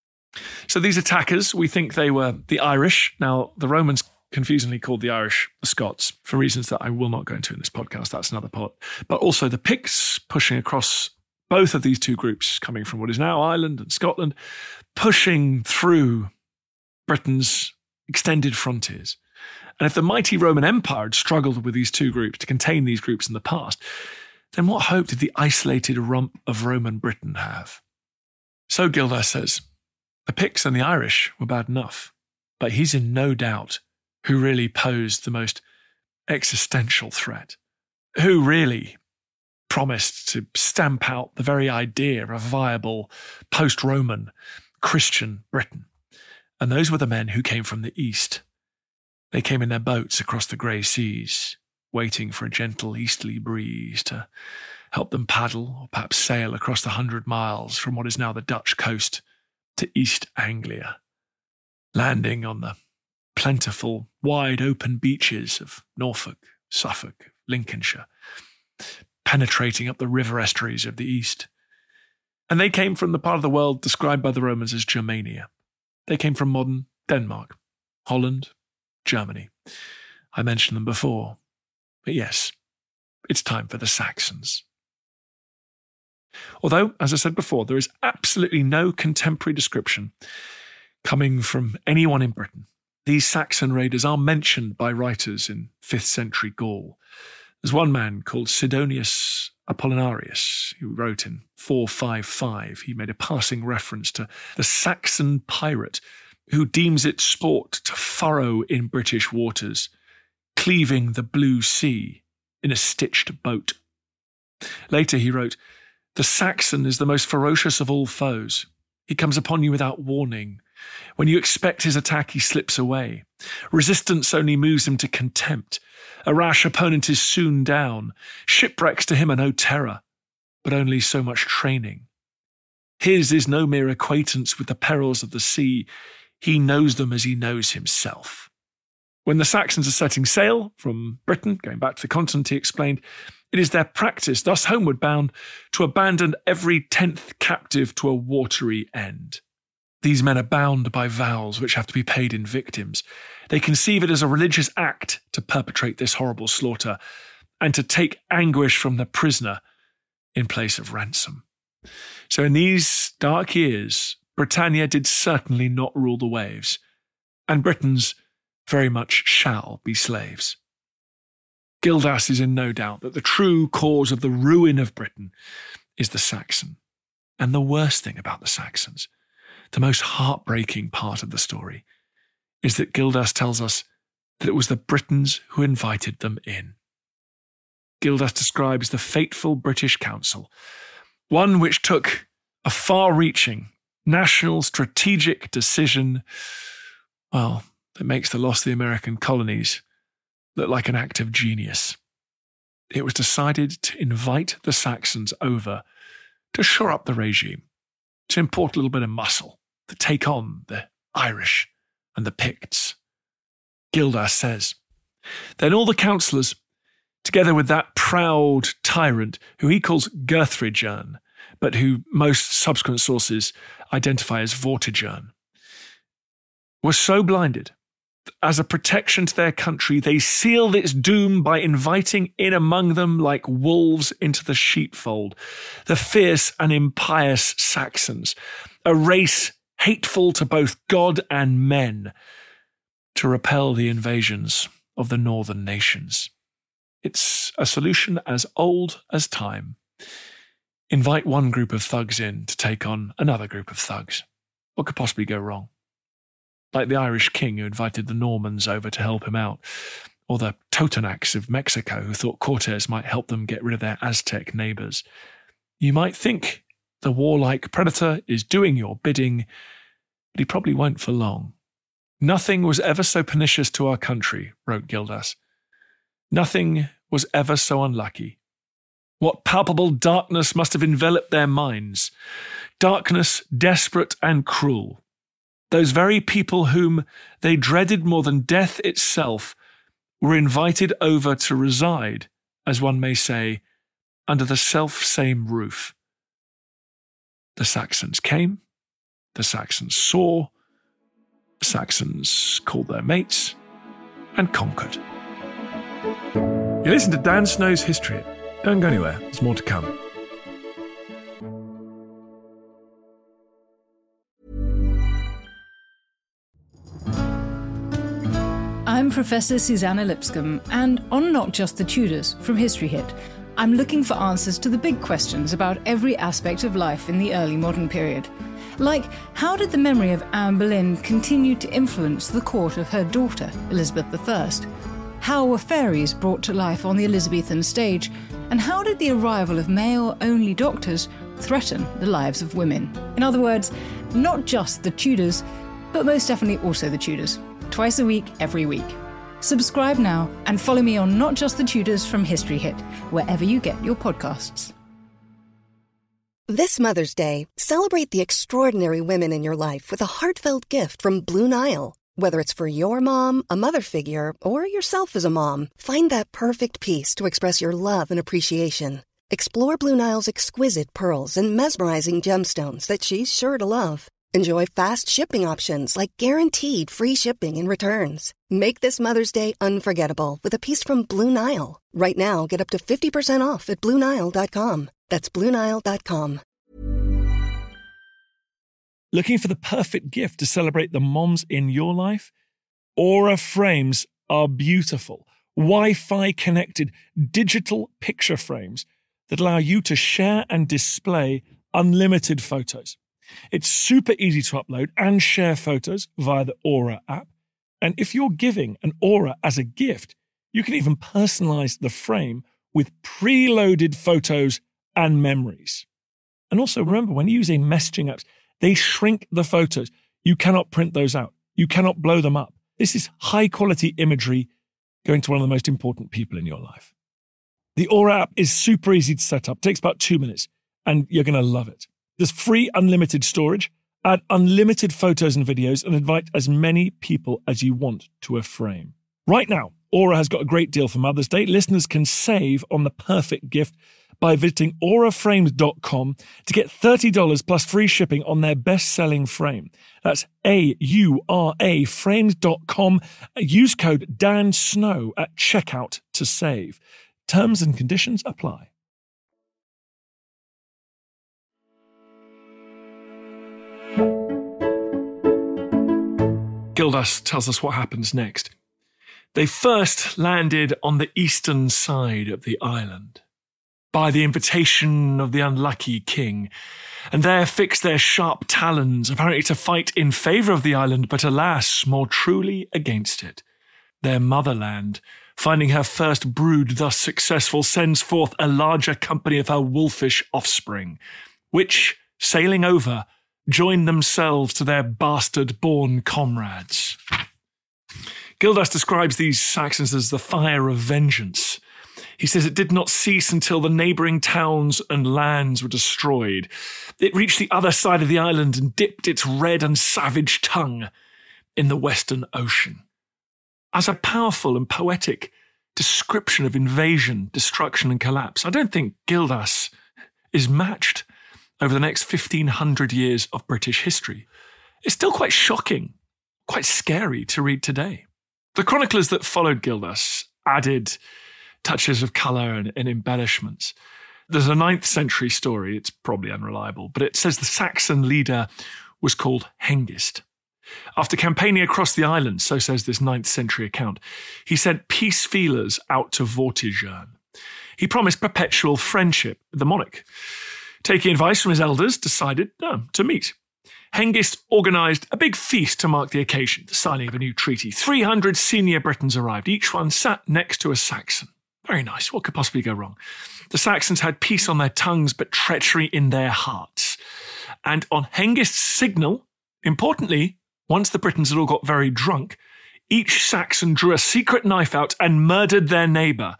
So these attackers, we think they were the Irish. Now, the Romans confusingly called the Irish the Scots for reasons that I will not go into in this podcast. That's another part. But also the Picts pushing across both of these two groups, coming from what is now Ireland and Scotland, pushing through Britain's extended frontiers. And if the mighty Roman Empire had struggled with these two groups to contain these groups in the past, then what hope did the isolated rump of Roman Britain have? So Gildas says, the Picts and the Irish were bad enough, but he's in no doubt who really posed the most existential threat, who really promised to stamp out the very idea of a viable post-Roman Christian Britain. And those were the men who came from the east. They came in their boats across the grey seas, waiting for a gentle easterly breeze to help them paddle or perhaps sail across the hundred miles from what is now the Dutch coast to East Anglia, landing on the plentiful, wide open beaches of Norfolk, Suffolk, Lincolnshire, penetrating up the river estuaries of the east. And they came from the part of the world described by the Romans as Germania. They came from modern Denmark, Holland, Germany. I mentioned them before. But yes, it's time for the Saxons. Although, as I said before, there is absolutely no contemporary description coming from anyone in Britain. These Saxon raiders are mentioned by writers in fifth century Gaul. There's one man called Sidonius Apollinarius who wrote in four fifty-five. He made a passing reference to the Saxon pirate who deems it sport to furrow in British waters, cleaving the blue sea in a stitched boat. Later he wrote, the Saxon is the most ferocious of all foes. He comes upon you without warning. When you expect his attack, he slips away. Resistance only moves him to contempt. A rash opponent is soon down. Shipwrecks to him are no terror, but only so much training. His is no mere acquaintance with the perils of the sea. He knows them as he knows himself. When the Saxons are setting sail from Britain, going back to the continent, he explained, it is their practice, thus homeward bound, to abandon every tenth captive to a watery end. These men are bound by vows which have to be paid in victims. They conceive it as a religious act to perpetrate this horrible slaughter and to take anguish from the prisoner in place of ransom. So in these dark years, Britannia did certainly not rule the waves, and Britons very much shall be slaves. Gildas is in no doubt that the true cause of the ruin of Britain is the Saxon. And the worst thing about the Saxons, the most heartbreaking part of the story, is that Gildas tells us that it was the Britons who invited them in. Gildas describes the fateful British Council, one which took a far-reaching, national strategic decision, well, that makes the loss of the American colonies look like an act of genius. It was decided to invite the Saxons over to shore up the regime, to import a little bit of muscle, to take on the Irish and the Picts. Gildas says, then all the councillors, together with that proud tyrant who he calls Gurthrigjern, but who most subsequent sources identify as Vortigern, were so blinded that as a protection to their country, they sealed its doom by inviting in among them like wolves into the sheepfold, the fierce and impious Saxons, a race hateful to both God and men, to repel the invasions of the northern nations. It's a solution as old as time. Invite one group of thugs in to take on another group of thugs. What could possibly go wrong? Like the Irish king who invited the Normans over to help him out, or the Totonacs of Mexico who thought Cortes might help them get rid of their Aztec neighbours. You might think the warlike predator is doing your bidding, but he probably won't for long. Nothing was ever so pernicious to our country, wrote Gildas. Nothing was ever so unlucky. What palpable darkness must have enveloped their minds. Darkness desperate and cruel. Those very people whom they dreaded more than death itself were invited over to reside, as one may say, under the self-same roof. The Saxons came, the Saxons saw, the Saxons called their mates, and conquered. You listen to Dan Snow's History. Don't go anywhere, there's more to come. I'm Professor Susanna Lipscomb, and on Not Just the Tudors from History Hit, I'm looking for answers to the big questions about every aspect of life in the early modern period. Like, how did the memory of Anne Boleyn continue to influence the court of her daughter, Elizabeth the First? How were fairies brought to life on the Elizabethan stage? And how did the arrival of male-only doctors threaten the lives of women? In other words, not just the Tudors, but most definitely also the Tudors. Twice a week, every week. Subscribe now and follow me on Not Just the Tudors from History Hit, wherever you get your podcasts. This Mother's Day, celebrate the extraordinary women in your life with a heartfelt gift from Blue Nile. Whether it's for your mom, a mother figure, or yourself as a mom, find that perfect piece to express your love and appreciation. Explore Blue Nile's exquisite pearls and mesmerizing gemstones that she's sure to love. Enjoy fast shipping options like guaranteed free shipping and returns. Make this Mother's Day unforgettable with a piece from Blue Nile. Right now, get up to fifty percent off at Blue Nile dot com. That's Blue Nile dot com. Looking for the perfect gift to celebrate the moms in your life? Aura frames are beautiful, Wi-Fi connected digital picture frames that allow you to share and display unlimited photos. It's super easy to upload and share photos via the Aura app. And if you're giving an Aura as a gift, you can even personalize the frame with preloaded photos and memories. And also remember, when using messaging apps, they shrink the photos. You cannot print those out. You cannot blow them up. This is high quality imagery going to one of the most important people in your life. The Aura app is super easy to set up. It takes about two minutes and you're going to love it. There's free unlimited storage, add unlimited photos and videos, and invite as many people as you want to a frame. Right now, Aura has got a great deal for Mother's Day. Listeners can save on the perfect gift by visiting aura frames dot com to get thirty dollars plus free shipping on their best-selling frame. That's A U R A frames dot com. Use code Dan Snow at checkout to save. Terms and conditions apply. Gildas tells us what happens next. They first landed on the eastern side of the island, by the invitation of the unlucky king, and there fixed their sharp talons, apparently to fight in favour of the island, but alas, more truly against it. Their motherland, finding her first brood thus successful, sends forth a larger company of her wolfish offspring, which, sailing over, join themselves to their bastard-born comrades. Gildas describes these Saxons as the fire of vengeance. He says it did not cease until the neighbouring towns and lands were destroyed. It reached the other side of the island and dipped its red and savage tongue in the Western Ocean. As a powerful and poetic description of invasion, destruction and collapse, I don't think Gildas is matched over the next fifteen hundred years of British history. It's still quite shocking, quite scary to read today. The chroniclers that followed Gildas added touches of colour and, and embellishments. There's a ninth century story, it's probably unreliable, but it says the Saxon leader was called Hengist. After campaigning across the island, so says this ninth century account, he sent peace feelers out to Vortigern. He promised perpetual friendship with the monarch. Taking advice from his elders, decided no, to meet. Hengist organised a big feast to mark the occasion, the signing of a new treaty. three hundred senior Britons arrived, each one sat next to a Saxon. Very nice, what could possibly go wrong? The Saxons had peace on their tongues, but treachery in their hearts. And on Hengist's signal, importantly, once the Britons had all got very drunk, each Saxon drew a secret knife out and murdered their neighbour.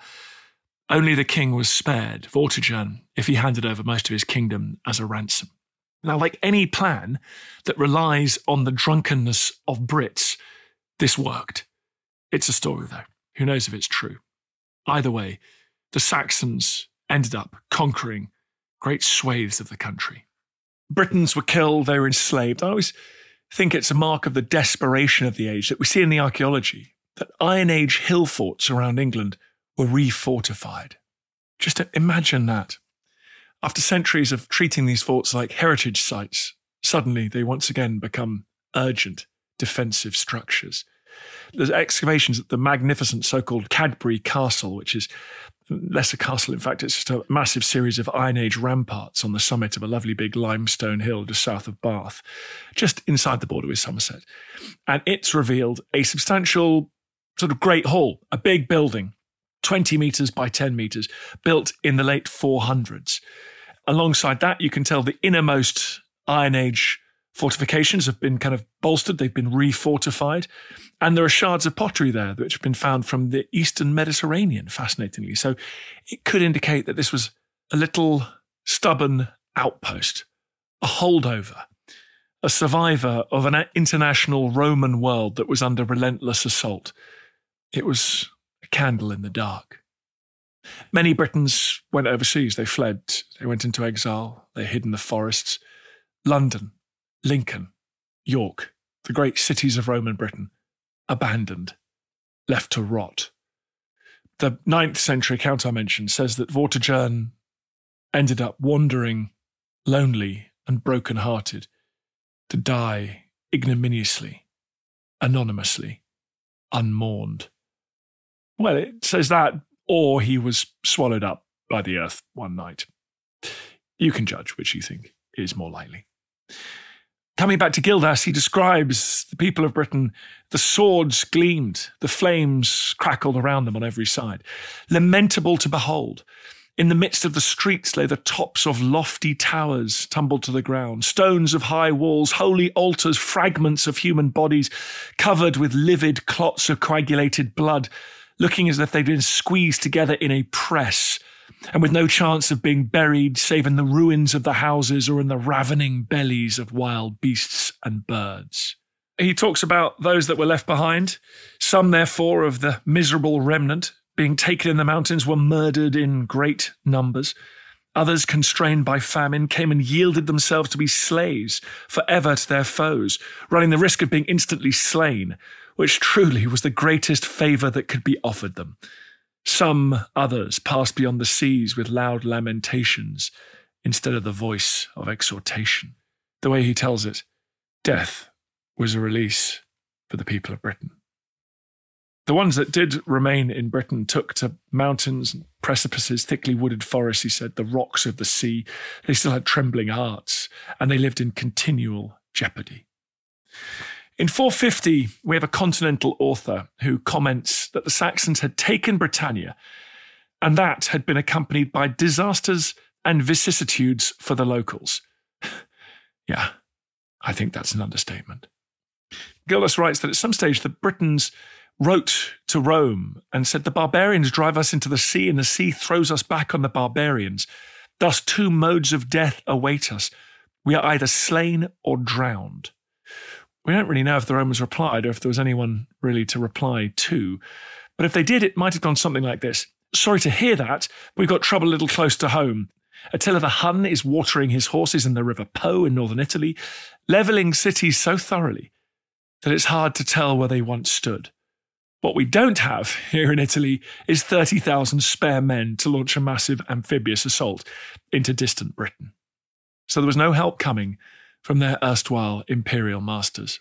Only the king was spared, Vortigern, if he handed over most of his kingdom as a ransom. Now, like any plan that relies on the drunkenness of Brits, this worked. It's a story, though. Who knows if it's true? Either way, the Saxons ended up conquering great swathes of the country. Britons were killed, they were enslaved. I always think it's a mark of the desperation of the age that we see in the archaeology, that Iron Age hill forts around England were refortified. Just imagine that. After centuries of treating these forts like heritage sites, suddenly they once again become urgent defensive structures. There's excavations at the magnificent so-called Cadbury Castle, which is lesser castle. In fact, it's just a massive series of Iron Age ramparts on the summit of a lovely big limestone hill just south of Bath, just inside the border with Somerset. And it's revealed a substantial sort of great hall, a big building, twenty metres by ten metres, built in the late four hundreds. Alongside that, you can tell the innermost Iron Age fortifications have been kind of bolstered. They've been refortified. And there are shards of pottery there which have been found from the Eastern Mediterranean, fascinatingly. So it could indicate that this was a little stubborn outpost, a holdover, a survivor of an international Roman world that was under relentless assault. It was a candle in the dark. Many Britons went overseas. They fled. They went into exile. They hid in the forests. London, Lincoln, York, the great cities of Roman Britain, abandoned, left to rot. The ninth century account I mentioned says that Vortigern ended up wandering, lonely and broken-hearted, to die ignominiously, anonymously, unmourned. Well, it says that, or he was swallowed up by the earth one night. You can judge which you think is more likely. Coming back to Gildas, he describes the people of Britain. The swords gleamed, the flames crackled around them on every side. Lamentable to behold. In the midst of the streets lay the tops of lofty towers tumbled to the ground, stones of high walls, holy altars, fragments of human bodies covered with livid clots of coagulated blood, looking as if they'd been squeezed together in a press, and with no chance of being buried save in the ruins of the houses or in the ravening bellies of wild beasts and birds. He talks about those that were left behind. Some, therefore, of the miserable remnant, being taken in the mountains, were murdered in great numbers. Others, constrained by famine, came and yielded themselves to be slaves forever to their foes, running the risk of being instantly slain, which truly was the greatest favour that could be offered them. Some others passed beyond the seas with loud lamentations instead of the voice of exhortation. The way he tells it, death was a release for the people of Britain. The ones that did remain in Britain took to mountains and precipices, thickly wooded forests, he said, the rocks of the sea. They still had trembling hearts, and they lived in continual jeopardy. In four fifty, we have a continental author who comments that the Saxons had taken Britannia, and that had been accompanied by disasters and vicissitudes for the locals. Yeah, I think that's an understatement. Gildas writes that at some stage the Britons wrote to Rome and said, the barbarians drive us into the sea and the sea throws us back on the barbarians. Thus two modes of death await us. We are either slain or drowned. We don't really know if the Romans replied or if there was anyone really to reply to. But if they did, it might have gone something like this. Sorry to hear that, but we've got trouble a little close to home. Attila the Hun is watering his horses in the River Po in northern Italy, levelling cities so thoroughly that it's hard to tell where they once stood. What we don't have here in Italy is thirty thousand spare men to launch a massive amphibious assault into distant Britain. So there was no help coming from their erstwhile imperial masters.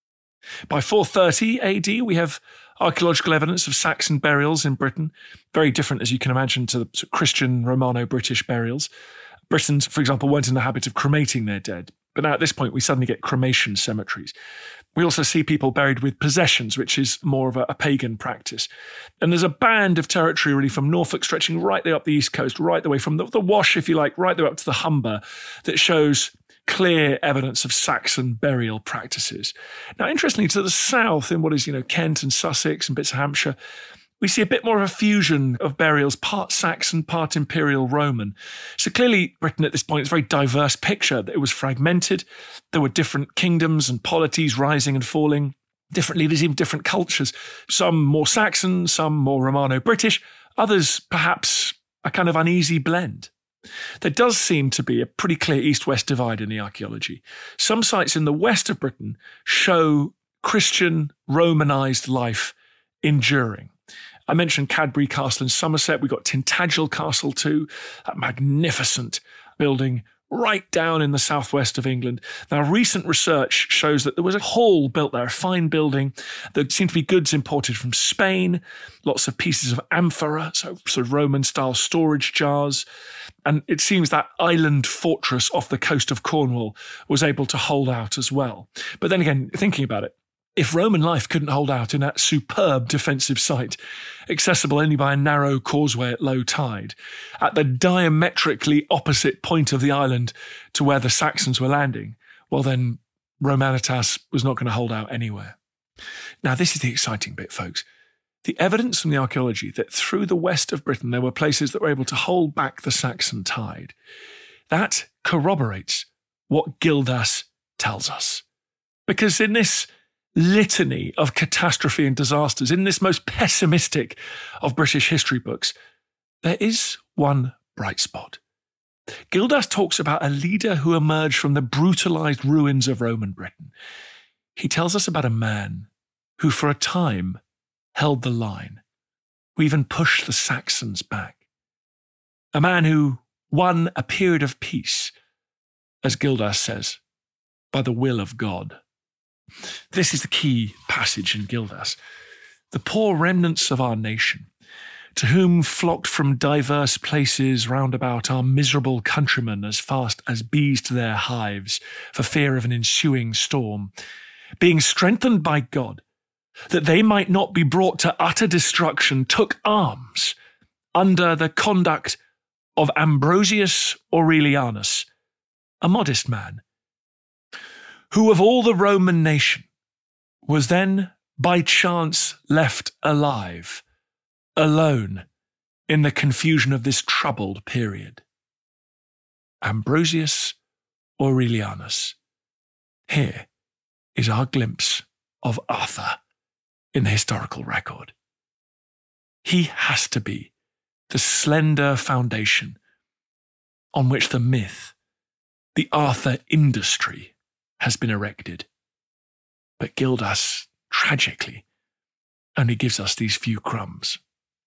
By four thirty A D, we have archaeological evidence of Saxon burials in Britain, very different, as you can imagine, to the Christian Romano-British burials. Britons, for example, weren't in the habit of cremating their dead, but now at this point we suddenly get cremation cemeteries. We also see people buried with possessions, which is more of a, a pagan practice. And there's a band of territory really from Norfolk stretching right there up the east coast, right the way from the, the Wash, if you like, right there up to the Humber, that shows clear evidence of Saxon burial practices. Now, interestingly, to the south, in what is, you know, Kent and Sussex and bits of Hampshire, we see a bit more of a fusion of burials, part Saxon, part Imperial Roman. So clearly, Britain at this point is a very diverse picture. It was fragmented. There were different kingdoms and polities rising and falling, different leaders, even different cultures. Some more Saxon, some more Romano-British, others perhaps a kind of uneasy blend. There does seem to be a pretty clear east-west divide in the archaeology. Some sites in the west of Britain show Christian, Romanised life enduring. I mentioned Cadbury Castle in Somerset. We've got Tintagel Castle too, that magnificent building right down in the southwest of England. Now, recent research shows that there was a hall built there, a fine building. There seemed to be goods imported from Spain, lots of pieces of amphora, so sort of Roman-style storage jars. And it seems that island fortress off the coast of Cornwall was able to hold out as well. But then again, thinking about it, if Roman life couldn't hold out in that superb defensive site, accessible only by a narrow causeway at low tide, at the diametrically opposite point of the island to where the Saxons were landing, well then Romanitas was not going to hold out anywhere. Now this is the exciting bit, folks. The evidence from the archaeology that through the west of Britain there were places that were able to hold back the Saxon tide, that corroborates what Gildas tells us. Because in this litany of catastrophe and disasters, in this most pessimistic of British history books, there is one bright spot. Gildas talks about a leader who emerged from the brutalized ruins of Roman Britain. He tells us about a man who for a time held the line, who even pushed the Saxons back. A man who won a period of peace, as Gildas says, by the will of God. This is the key passage in Gildas. The poor remnants of our nation, to whom flocked from diverse places round about our miserable countrymen as fast as bees to their hives for fear of an ensuing storm, being strengthened by God, that they might not be brought to utter destruction, took arms under the conduct of Ambrosius Aurelianus, a modest man, who of all the Roman nation was then by chance left alive, alone in the confusion of this troubled period. Ambrosius Aurelianus. Here is our glimpse of Arthur in the historical record. He has to be the slender foundation on which the myth, the Arthur industry, has been erected. But Gildas, tragically, only gives us these few crumbs.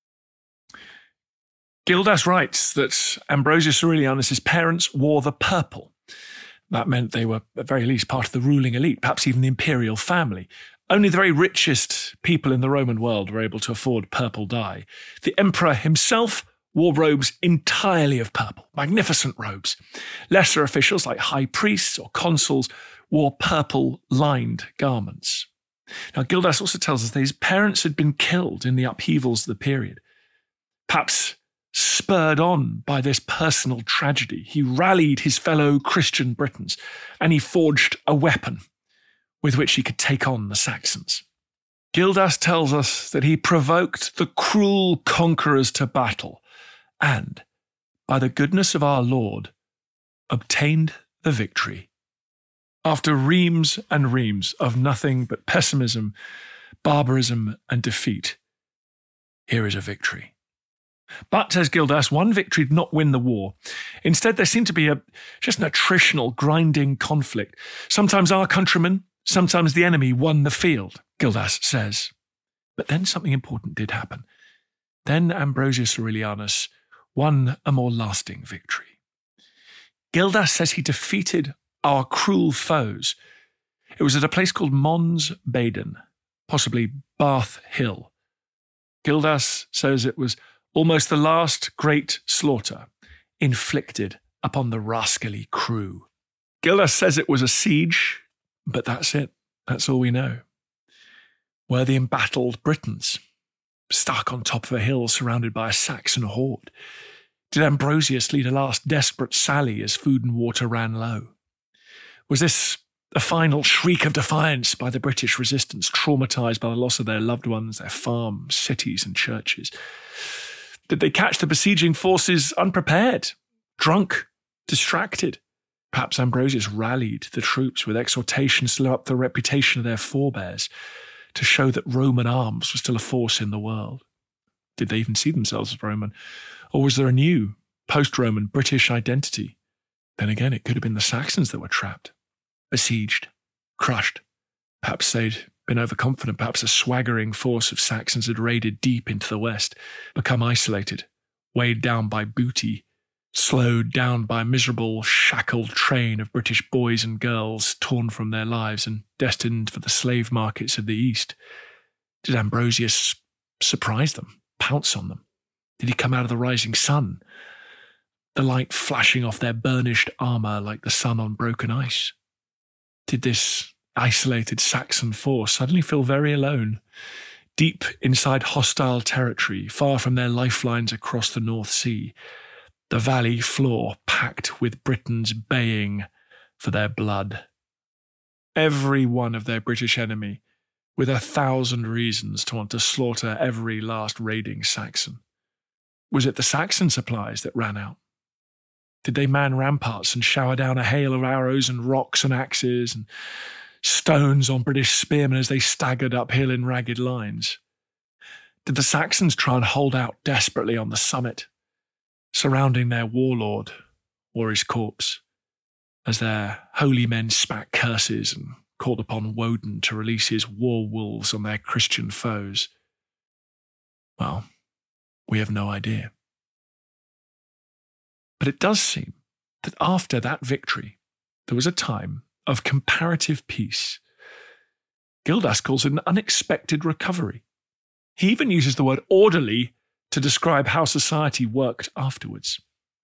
Gildas writes that Ambrosius Aurelianus' parents wore the purple. That meant they were at the very least part of the ruling elite, perhaps even the imperial family. Only the very richest people in the Roman world were able to afford purple dye. The emperor himself wore robes entirely of purple, magnificent robes. Lesser officials like high priests or consuls wore purple-lined garments. Now, Gildas also tells us that his parents had been killed in the upheavals of the period. Perhaps spurred on by this personal tragedy, he rallied his fellow Christian Britons and he forged a weapon with which he could take on the Saxons. Gildas tells us that he provoked the cruel conquerors to battle and, by the goodness of our Lord, obtained the victory. After reams and reams of nothing but pessimism, barbarism, and defeat, here is a victory. But, says Gildas, one victory did not win the war. Instead, there seemed to be a just an attritional, grinding conflict. Sometimes our countrymen, sometimes the enemy won the field, Gildas says. But then something important did happen. Then Ambrosius Aurelianus won a more lasting victory. Gildas says he defeated our cruel foes. It was at a place called Mons Baden, possibly Bath Hill. Gildas says it was almost the last great slaughter inflicted upon the rascally crew. Gildas says it was a siege, but that's it. That's all we know. Were the embattled Britons stuck on top of a hill surrounded by a Saxon horde? Did Ambrosius lead a last desperate sally as food and water ran low? Was this a final shriek of defiance by the British resistance, traumatised by the loss of their loved ones, their farms, cities and churches? Did they catch the besieging forces unprepared, drunk, distracted? Perhaps Ambrosius rallied the troops with exhortations to live up the reputation of their forebears, to show that Roman arms were still a force in the world. Did they even see themselves as Roman? Or was there a new, post-Roman British identity? Then again, it could have been the Saxons that were trapped, besieged, crushed. Perhaps they'd been overconfident. Perhaps a swaggering force of Saxons had raided deep into the west, become isolated, weighed down by booty, slowed down by a miserable, shackled train of British boys and girls torn from their lives and destined for the slave markets of the East? Did Ambrosius surprise them, pounce on them? Did he come out of the rising sun, the light flashing off their burnished armour like the sun on broken ice? Did this isolated Saxon force suddenly feel very alone, deep inside hostile territory, far from their lifelines across the North Sea, the valley floor packed with Britons baying for their blood? Every one of their British enemy with a thousand reasons to want to slaughter every last raiding Saxon. Was it the Saxon supplies that ran out? Did they man ramparts and shower down a hail of arrows and rocks and axes and stones on British spearmen as they staggered uphill in ragged lines? Did the Saxons try and hold out desperately on the summit, surrounding their warlord or his corpse, as their holy men spat curses and called upon Woden to release his war wolves on their Christian foes? Well, we have no idea. But it does seem that after that victory, there was a time of comparative peace. Gildas calls it an unexpected recovery. He even uses the word orderly to describe how society worked afterwards.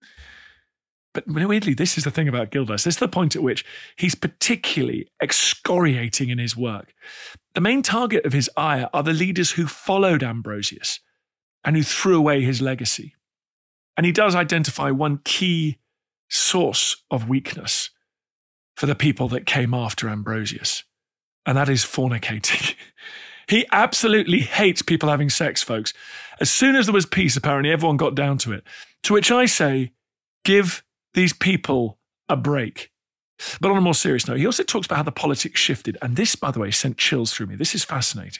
But weirdly, this is the thing about Gildas. This is the point at which he's particularly excoriating in his work. The main target of his ire are the leaders who followed Ambrosius and who threw away his legacy. And he does identify one key source of weakness for the people that came after Ambrosius, and that is fornicating. He absolutely hates people having sex, folks. As soon as there was peace, apparently everyone got down to it. To which I say, give these people a break. But on a more serious note, he also talks about how the politics shifted. And this, by the way, sent chills through me. This is fascinating.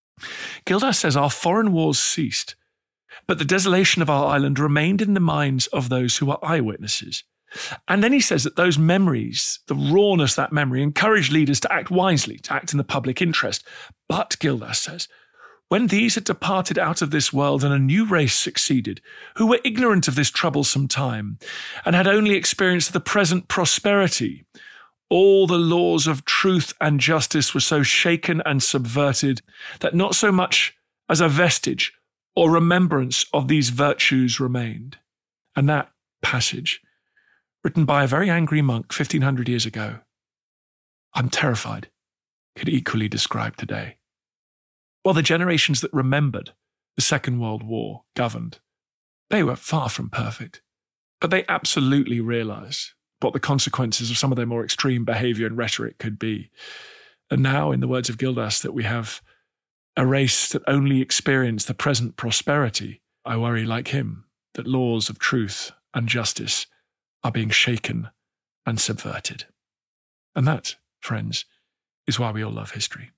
Gildas says our foreign wars ceased, but the desolation of our island remained in the minds of those who were eyewitnesses. And then he says that those memories, the rawness of that memory, encouraged leaders to act wisely, to act in the public interest. But, Gildas says, when these had departed out of this world and a new race succeeded, who were ignorant of this troublesome time and had only experienced the present prosperity, all the laws of truth and justice were so shaken and subverted that not so much as a vestige or remembrance of these virtues remained. And that passage, written by a very angry monk fifteen hundred years ago, I'm terrified, could equally describe today. Well, the generations that remembered the Second World War governed, they were far from perfect, but they absolutely realised what the consequences of some of their more extreme behaviour and rhetoric could be. And now, in the words of Gildas, that we have a race that only experienced the present prosperity, I worry, like him, that laws of truth and justice are being shaken and subverted. And that, friends, is why we all love history.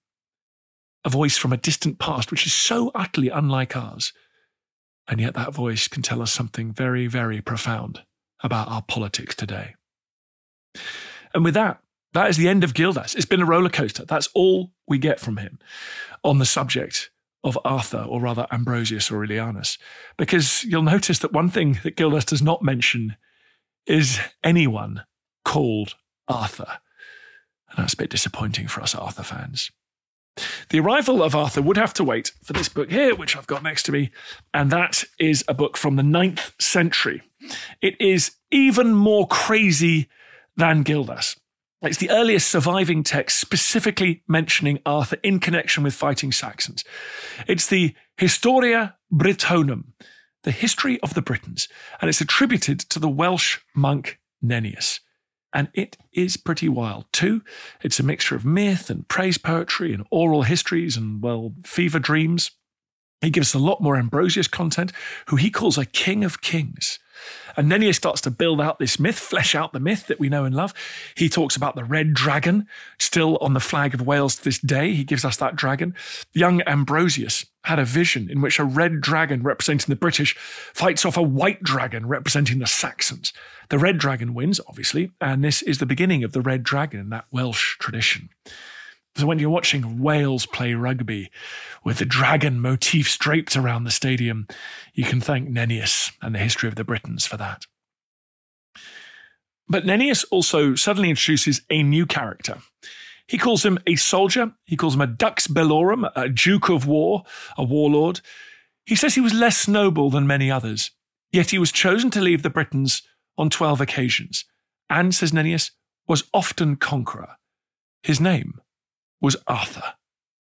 A voice from a distant past which is so utterly unlike ours, and yet that voice can tell us something very, very profound about our politics today. And with that, that is the end of Gildas. It's been a roller coaster. That's all we get from him on the subject of Arthur, or rather Ambrosius Aurelianus. Because you'll notice that one thing that Gildas does not mention is anyone called Arthur. And that's a bit disappointing for us Arthur fans. The arrival of Arthur would have to wait for this book here, which I've got next to me, and that is a book from the ninth century. It is even more crazy than Gildas. It's the earliest surviving text specifically mentioning Arthur in connection with fighting Saxons. It's the Historia Britonum, the history of the Britons, and it's attributed to the Welsh monk Nennius. And it is pretty wild too. It's a mixture of myth and praise poetry and oral histories and, well, fever dreams. He gives a lot more Ambrosius content, who he calls a king of kings. And Nennius starts to build out this myth, flesh out the myth that we know and love. He talks about the red dragon, still on the flag of Wales to this day. He gives us that dragon. Young Ambrosius had a vision in which a red dragon representing the British fights off a white dragon representing the Saxons. The red dragon wins, obviously, and this is the beginning of the red dragon in that Welsh tradition. So when you're watching Wales play rugby with the dragon motifs draped around the stadium, you can thank Nennius and the history of the Britons for that. But Nennius also suddenly introduces a new character. He calls him a soldier. He calls him a dux bellorum, a duke of war, a warlord. He says he was less noble than many others, yet he was chosen to lead the Britons on twelve occasions, and, says Nennius, was often conqueror. His name was Arthur.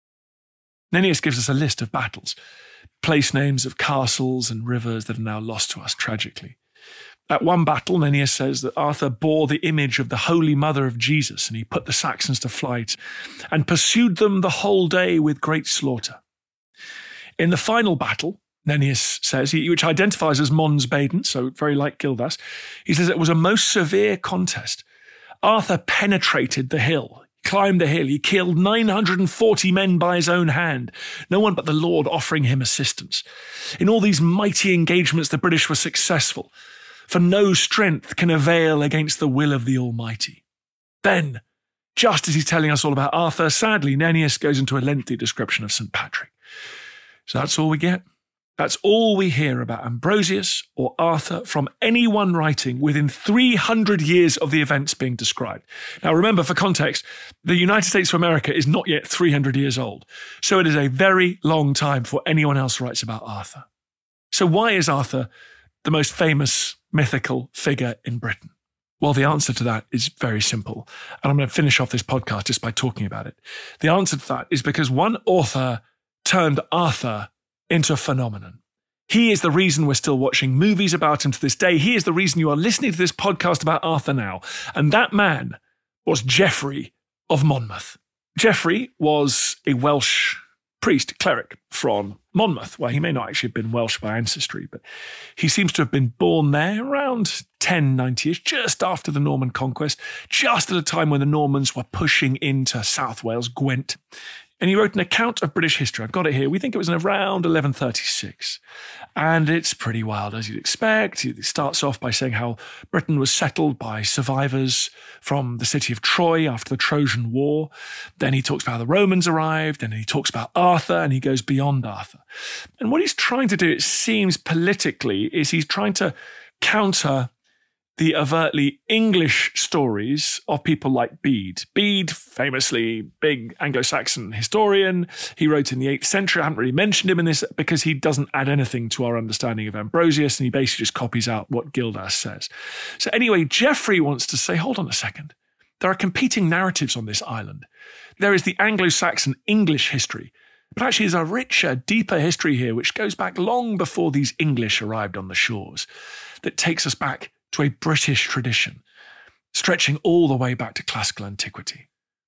Nennius gives us a list of battles, place names of castles and rivers that are now lost to us tragically. At one battle, Nennius says that Arthur bore the image of the Holy Mother of Jesus, and he put the Saxons to flight and pursued them the whole day with great slaughter. In the final battle, Nennius says, which identifies as Mons Baden, so very like Gildas, he says it was a most severe contest. Arthur penetrated the hill, climbed the hill, he killed nine hundred forty men by his own hand, no one but the Lord offering him assistance. In all these mighty engagements, the British were successful, for no strength can avail against the will of the Almighty. Then, just as he's telling us all about Arthur, sadly, Nennius goes into a lengthy description of Saint Patrick. So that's all we get. That's all we hear about Ambrosius or Arthur from anyone writing within three hundred years of the events being described. Now remember, for context, the United States of America is not yet three hundred years old, so it is a very long time before anyone else writes about Arthur. So why is Arthur the most famous mythical figure in Britain? Well, the answer to that is very simple, and I'm going to finish off this podcast just by talking about it. The answer to that is because one author turned Arthur into a phenomenon. He is the reason we're still watching movies about him to this day. He is the reason you are listening to this podcast about Arthur now. And that man was Geoffrey of Monmouth. Geoffrey was a Welsh priest, cleric from Monmouth. Well, he may not actually have been Welsh by ancestry, but he seems to have been born there around ten ninety-ish, just after the Norman conquest, just at a time when the Normans were pushing into South Wales, Gwent. And he wrote an account of British history. I've got it here. We think it was in around eleven thirty-six. And it's pretty wild, as you'd expect. He starts off by saying how Britain was settled by survivors from the city of Troy after the Trojan War. Then he talks about how the Romans arrived. Then he talks about Arthur, and he goes beyond Arthur. And what he's trying to do, it seems politically, is he's trying to counter the overtly English stories of people like Bede. Bede, famously big Anglo-Saxon historian, he wrote in the eighth century. I haven't really mentioned him in this because he doesn't add anything to our understanding of Ambrosius, and he basically just copies out what Gildas says. So anyway, Geoffrey wants to say, hold on a second. There are competing narratives on this island. There is the Anglo-Saxon English history, but actually there's a richer, deeper history here which goes back long before these English arrived on the shores, that takes us back to a British tradition, stretching all the way back to classical antiquity.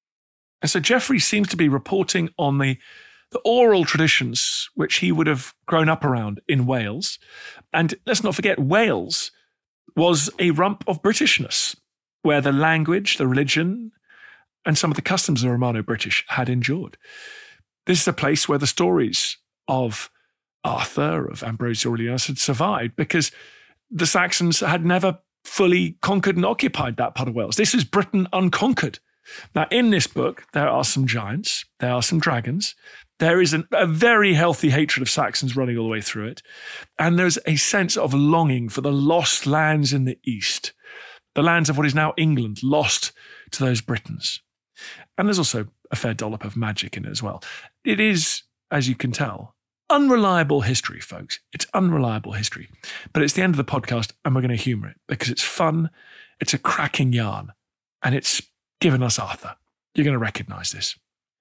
And so Geoffrey seems to be reporting on the, the oral traditions which he would have grown up around in Wales. And let's not forget, Wales was a rump of Britishness, where the language, the religion, and some of the customs of the Romano-British had endured. This is a place where the stories of Arthur, of Ambrosius Aurelianus had survived, because the Saxons had never fully conquered and occupied that part of Wales. This is Britain unconquered. Now, in this book, there are some giants, there are some dragons, there is an, a very healthy hatred of Saxons running all the way through it, and there's a sense of longing for the lost lands in the east, the lands of what is now England, lost to those Britons. And there's also a fair dollop of magic in it as well. It is, as you can tell, unreliable history, folks. It's unreliable history. But it's the end of the podcast, and we're going to humour it because it's fun, it's a cracking yarn, and it's given us Arthur. You're going to recognise this.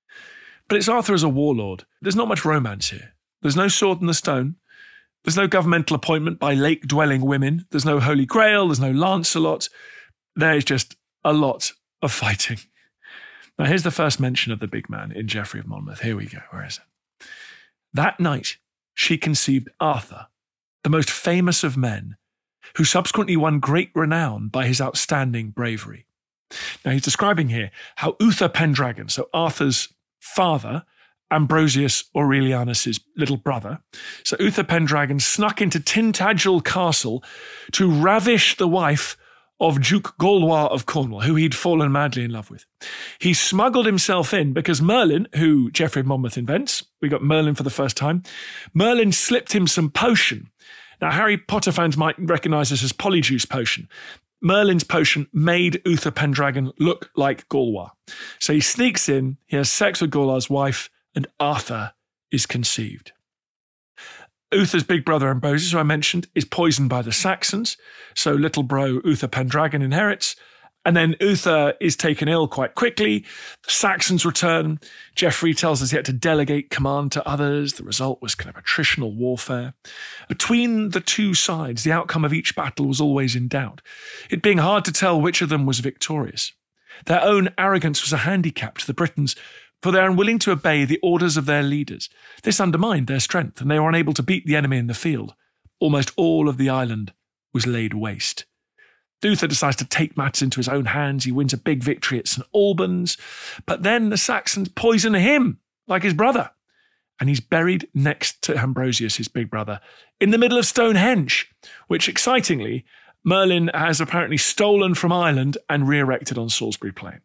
But it's Arthur as a warlord. There's not much romance here. There's no sword in the stone. There's no governmental appointment by lake-dwelling women. There's no Holy Grail. There's no Lancelot. There's just a lot of fighting. Now, here's the first mention of the big man in Geoffrey of Monmouth. Here we go. Where is it? That night, she conceived Arthur, the most famous of men, who subsequently won great renown by his outstanding bravery. Now, he's describing here how Uther Pendragon, so Arthur's father, Ambrosius Aurelianus' little brother, so Uther Pendragon snuck into Tintagel Castle to ravish the wife of Duke Gaulois of Cornwall, who he'd fallen madly in love with. He smuggled himself in because Merlin, who Geoffrey of Monmouth invents, we got Merlin for the first time, Merlin slipped him some potion. Now, Harry Potter fans might recognise this as Polyjuice potion. Merlin's potion made Uther Pendragon look like Galwar. So he sneaks in, he has sex with Galwar's wife, and Arthur is conceived. Uther's big brother Ambrosius, who I mentioned, is poisoned by the Saxons, so little bro Uther Pendragon inherits. And then Uther is taken ill quite quickly. The Saxons return. Geoffrey tells us he had to delegate command to others. The result was kind of attritional warfare. Between the two sides, the outcome of each battle was always in doubt, it being hard to tell which of them was victorious. Their own arrogance was a handicap to the Britons, for they are unwilling to obey the orders of their leaders. This undermined their strength, and they were unable to beat the enemy in the field. Almost all of the island was laid waste. Uther decides to take matters into his own hands. He wins a big victory at Saint Albans, but then the Saxons poison him, like his brother, and he's buried next to Ambrosius, his big brother, in the middle of Stonehenge, which, excitingly, Merlin has apparently stolen from Ireland and re-erected on Salisbury Plain.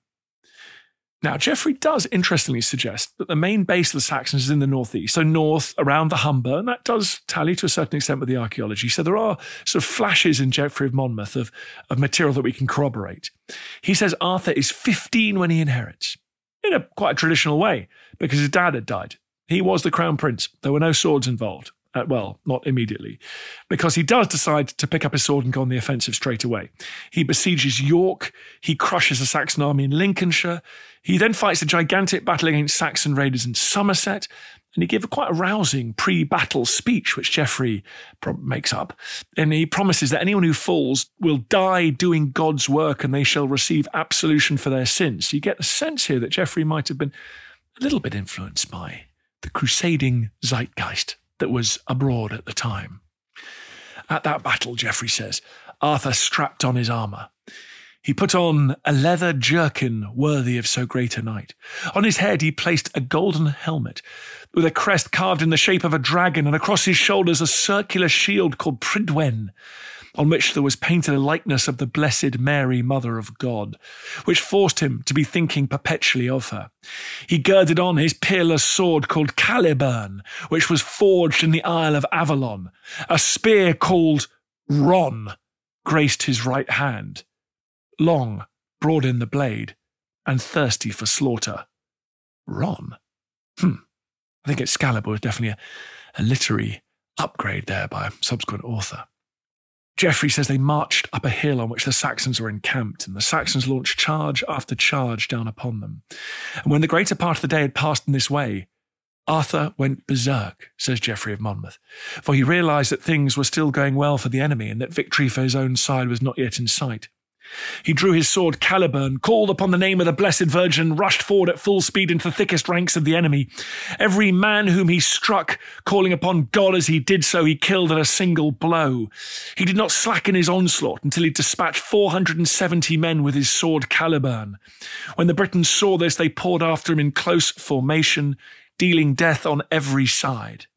Now, Geoffrey does interestingly suggest that the main base of the Saxons is in the northeast, so north around the Humber, and that does tally to a certain extent with the archaeology. So there are sort of flashes in Geoffrey of Monmouth of, of material that we can corroborate. He says Arthur is fifteen when he inherits, in a quite a traditional way, because his dad had died. He was the crown prince. There were no swords involved. Uh, well, not immediately, because he does decide to pick up his sword and go on the offensive straight away. He besieges York, he crushes the Saxon army in Lincolnshire, he then fights a gigantic battle against Saxon raiders in Somerset, and he gave a quite a rousing pre-battle speech, which Geoffrey pro- makes up, and he promises that anyone who falls will die doing God's work and they shall receive absolution for their sins. So you get the sense here that Geoffrey might have been a little bit influenced by the crusading zeitgeist that was abroad at the time. At that battle, Geoffrey says, Arthur strapped on his armour. He put on a leather jerkin worthy of so great a knight. On his head he placed a golden helmet with a crest carved in the shape of a dragon, and across his shoulders a circular shield called Prydwen, on which there was painted a likeness of the Blessed Mary, Mother of God, which forced him to be thinking perpetually of her. He girded on his peerless sword called Caliburn, which was forged in the Isle of Avalon. A spear called Ron graced his right hand, long, broad in the blade, and thirsty for slaughter. Ron? Hmm. I think Excalibur was definitely a, a literary upgrade there by a subsequent author. Geoffrey says they marched up a hill on which the Saxons were encamped, and the Saxons launched charge after charge down upon them. And when the greater part of the day had passed in this way, Arthur went berserk, says Geoffrey of Monmouth, for he realised that things were still going well for the enemy and that victory for his own side was not yet in sight. He drew his sword Caliburn, called upon the name of the Blessed Virgin, and rushed forward at full speed into the thickest ranks of the enemy. Every man whom he struck, calling upon God as he did so, he killed at a single blow. He did not slacken his onslaught until he dispatched four hundred seventy men with his sword Caliburn. When the Britons saw this, they poured after him in close formation, dealing death on every side.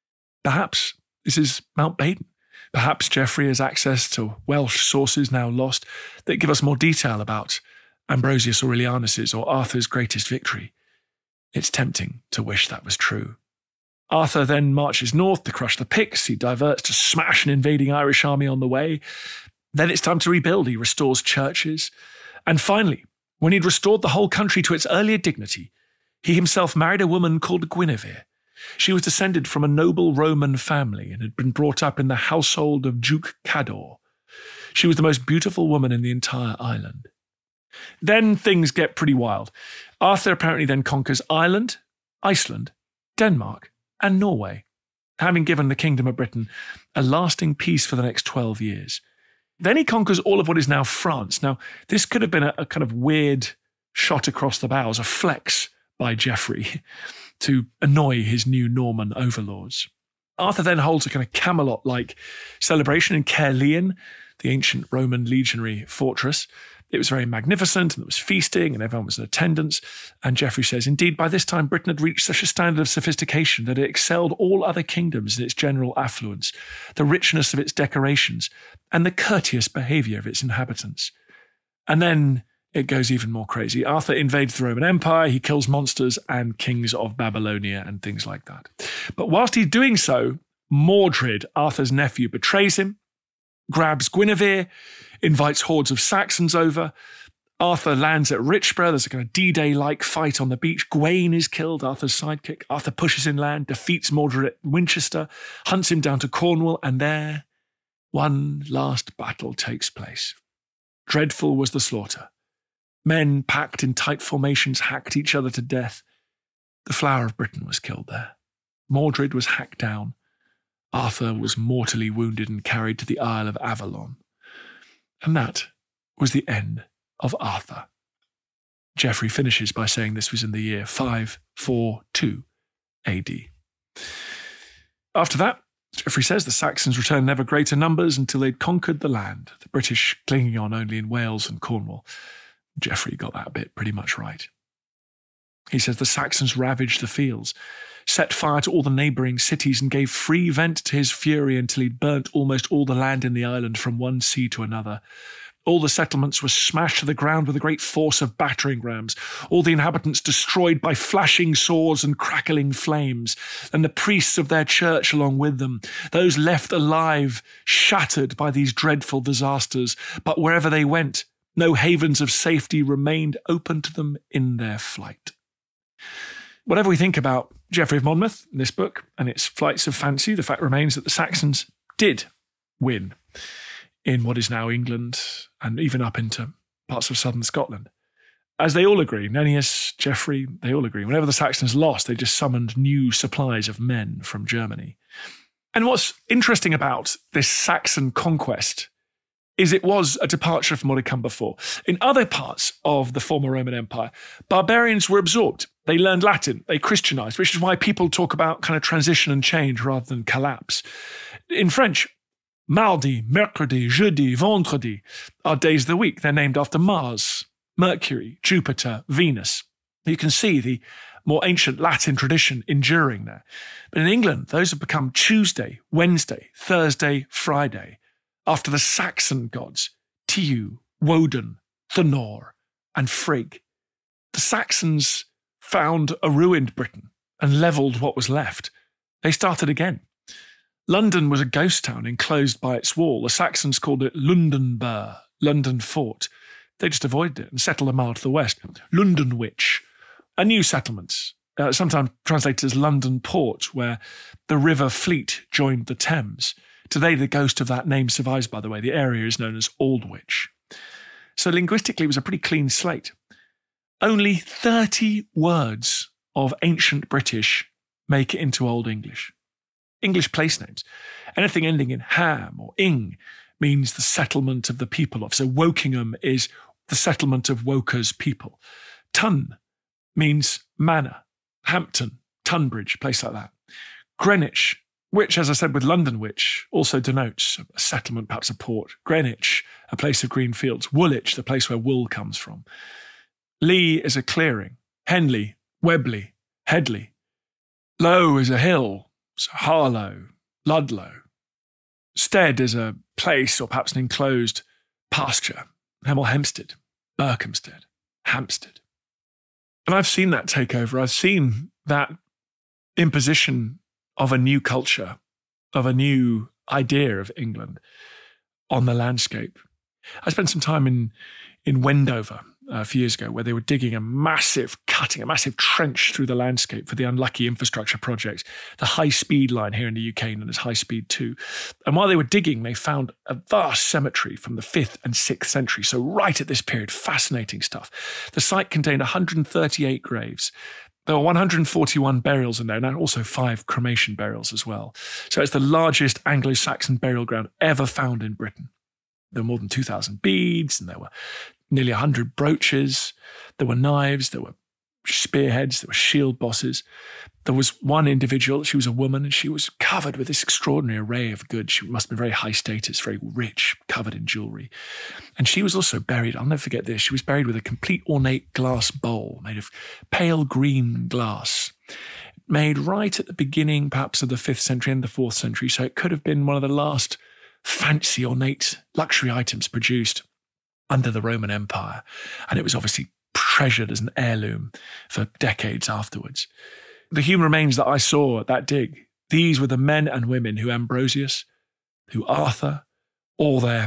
Perhaps this is Mount Badon. Perhaps Geoffrey has access to Welsh sources now lost that give us more detail about Ambrosius Aurelianus's or Arthur's greatest victory. It's tempting to wish that was true. Arthur then marches north to crush the Picts. He diverts to smash an invading Irish army on the way. Then it's time to rebuild. He restores churches. And finally, when he'd restored the whole country to its earlier dignity, he himself married a woman called Guinevere. She was descended from a noble Roman family and had been brought up in the household of Duke Cador. She was the most beautiful woman in the entire island. Then things get pretty wild. Arthur apparently then conquers Ireland, Iceland, Denmark, and Norway, having given the Kingdom of Britain a lasting peace for the next twelve years. Then he conquers all of what is now France. Now, this could have been a, a kind of weird shot across the bows, a flex by Geoffrey to annoy his new Norman overlords. Arthur then holds a kind of Camelot-like celebration in Caerleon, the ancient Roman legionary fortress. It was very magnificent, and there was feasting, and everyone was in attendance. And Geoffrey says, indeed, by this time, Britain had reached such a standard of sophistication that it excelled all other kingdoms in its general affluence, the richness of its decorations, and the courteous behaviour of its inhabitants. And then it goes even more crazy. Arthur invades the Roman Empire, he kills monsters and kings of Babylonia and things like that. But whilst he's doing so, Mordred, Arthur's nephew, betrays him, grabs Guinevere, invites hordes of Saxons over. Arthur lands at Richborough. There's a kind of D-Day-like fight on the beach. Gawain is killed, Arthur's sidekick. Arthur pushes inland, defeats Mordred at Winchester, hunts him down to Cornwall, and there one last battle takes place. Dreadful was the slaughter. Men packed in tight formations hacked each other to death. The flower of Britain was killed there. Mordred was hacked down. Arthur was mortally wounded and carried to the Isle of Avalon. And that was the end of Arthur. Geoffrey finishes by saying this was in the year five forty-two A D. After that, Geoffrey says the Saxons returned in ever greater numbers until they'd conquered the land, the British clinging on only in Wales and Cornwall. Geoffrey got that bit pretty much right. He says the Saxons ravaged the fields, set fire to all the neighbouring cities, and gave free vent to his fury until he'd burnt almost all the land in the island from one sea to another. All the settlements were smashed to the ground with a great force of battering rams, all the inhabitants destroyed by flashing swords and crackling flames, and the priests of their church along with them, those left alive, shattered by these dreadful disasters. But wherever they went, no havens of safety remained open to them in their flight. Whatever we think about Geoffrey of Monmouth in this book and its flights of fancy, the fact remains that the Saxons did win in what is now England and even up into parts of southern Scotland. As they all agree, Nennius, Geoffrey, they all agree, whenever the Saxons lost, they just summoned new supplies of men from Germany. And what's interesting about this Saxon conquest is it was a departure from what had come before. In other parts of the former Roman Empire, barbarians were absorbed. They learned Latin, they Christianized, which is why people talk about kind of transition and change rather than collapse. In French, mardi, mercredi, jeudi, vendredi are days of the week. They're named after Mars, Mercury, Jupiter, Venus. You can see the more ancient Latin tradition enduring there. But in England, those have become Tuesday, Wednesday, Thursday, Friday, after the Saxon gods, Tiu, Woden, Thor, and Frigg. The Saxons found a ruined Britain and levelled what was left. They started again. London was a ghost town enclosed by its wall. The Saxons called it Lundenburh, London Fort. They just avoided it and settled a mile to the west. Lundenwich, a new settlement, uh, sometimes translated as London Port, where the River Fleet joined the Thames. Today, the ghost of that name survives, by the way. The area is known as Aldwych. So linguistically, it was a pretty clean slate. Only thirty words of ancient British make it into Old English. English place names. Anything ending in ham or ing means the settlement of the people of. So Wokingham is the settlement of Woker's people. Tun means manor. Hampton, Tunbridge, place like that. Greenwich, which, as I said with Londonwich, also denotes a settlement, perhaps a port. Greenwich, a place of green fields. Woolwich, the place where wool comes from. Lee is a clearing. Henley, Webley, Headley. Low is a hill. So Harlow, Ludlow. Stead is a place or perhaps an enclosed pasture. Hemel Hempstead, Berkhamsted, Hampstead. And I've seen that takeover. I've seen that imposition of a new culture, of a new idea of England on the landscape. I spent some time in, in Wendover a few years ago, where they were digging a massive, cutting a massive trench through the landscape for the unlucky infrastructure project, the high-speed line here in the U K known as High Speed two. And while they were digging, they found a vast cemetery from the fifth and sixth century. So right at this period, fascinating stuff. The site contained one hundred thirty-eight graves. There were one hundred forty-one burials in there, and also five cremation burials as well. So it's the largest Anglo-Saxon burial ground ever found in Britain. There were more than two thousand beads, and there were nearly one hundred brooches. There were knives, there were spearheads, there were shield bosses. There was one individual, she was a woman, and she was covered with this extraordinary array of goods. She must have been very high status, very rich, covered in jewellery. And she was also buried, I'll never forget this, she was buried with a complete ornate glass bowl made of pale green glass, made right at the beginning, perhaps, of the fifth century and the fourth century. So it could have been one of the last fancy, ornate luxury items produced under the Roman Empire. And it was obviously treasured as an heirloom for decades afterwards. The human remains that I saw at that dig, these were the men and women who Ambrosius, who Arthur, all their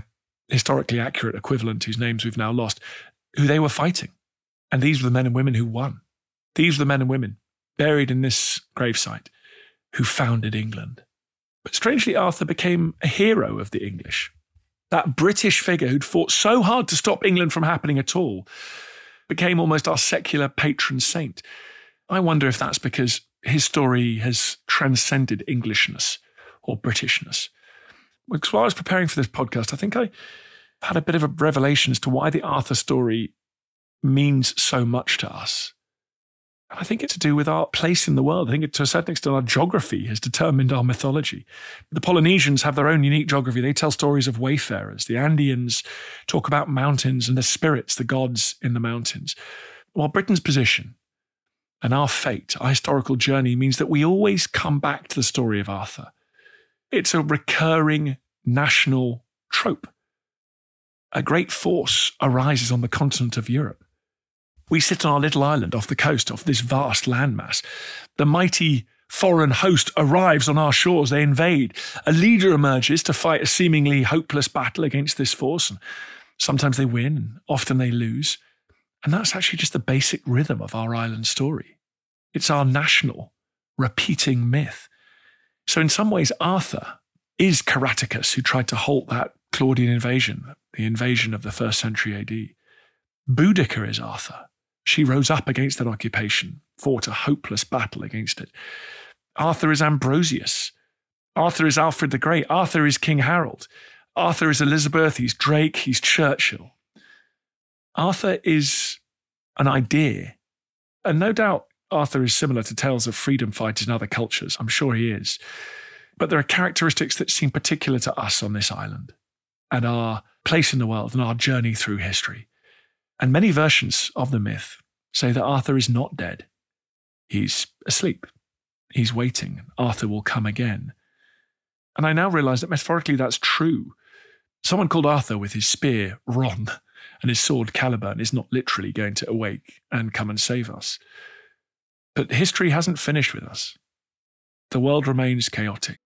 historically accurate equivalent whose names we've now lost, who they were fighting. And these were the men and women who won. These were the men and women buried in this gravesite who founded England. But strangely, Arthur became a hero of the English. That British figure who'd fought so hard to stop England from happening at all became almost our secular patron saint. I wonder if that's because his story has transcended Englishness or Britishness. Because while I was preparing for this podcast, I think I had a bit of a revelation as to why the Arthur story means so much to us. I think it's to do with our place in the world. I think it, to a certain extent, our geography has determined our mythology. The Polynesians have their own unique geography. They tell stories of wayfarers. The Andeans talk about mountains and the spirits, the gods in the mountains. While Britain's position and our fate, our historical journey, means that we always come back to the story of Arthur. It's a recurring national trope. A great force arises on the continent of Europe. We sit on our little island off the coast, off this vast landmass. The mighty foreign host arrives on our shores. They invade. A leader emerges to fight a seemingly hopeless battle against this force. And sometimes they win, and often they lose. And that's actually just the basic rhythm of our island story. It's our national, repeating myth. So in some ways, Arthur is Caraticus, who tried to halt that Claudian invasion, the invasion of the first century A D. Boudica is Arthur. She rose up against that occupation, fought a hopeless battle against it. Arthur is Ambrosius. Arthur is Alfred the Great. Arthur is King Harold. Arthur is Elizabeth. He's Drake. He's Churchill. Arthur is an idea. And no doubt Arthur is similar to tales of freedom fighters in other cultures. I'm sure he is. But there are characteristics that seem particular to us on this island and our place in the world and our journey through history. And many versions of the myth say that Arthur is not dead. He's asleep. He's waiting. Arthur will come again. And I now realize that metaphorically that's true. Someone called Arthur with his spear Ron and his sword Caliburn is not literally going to awake and come and save us. But history hasn't finished with us. The world remains chaotic.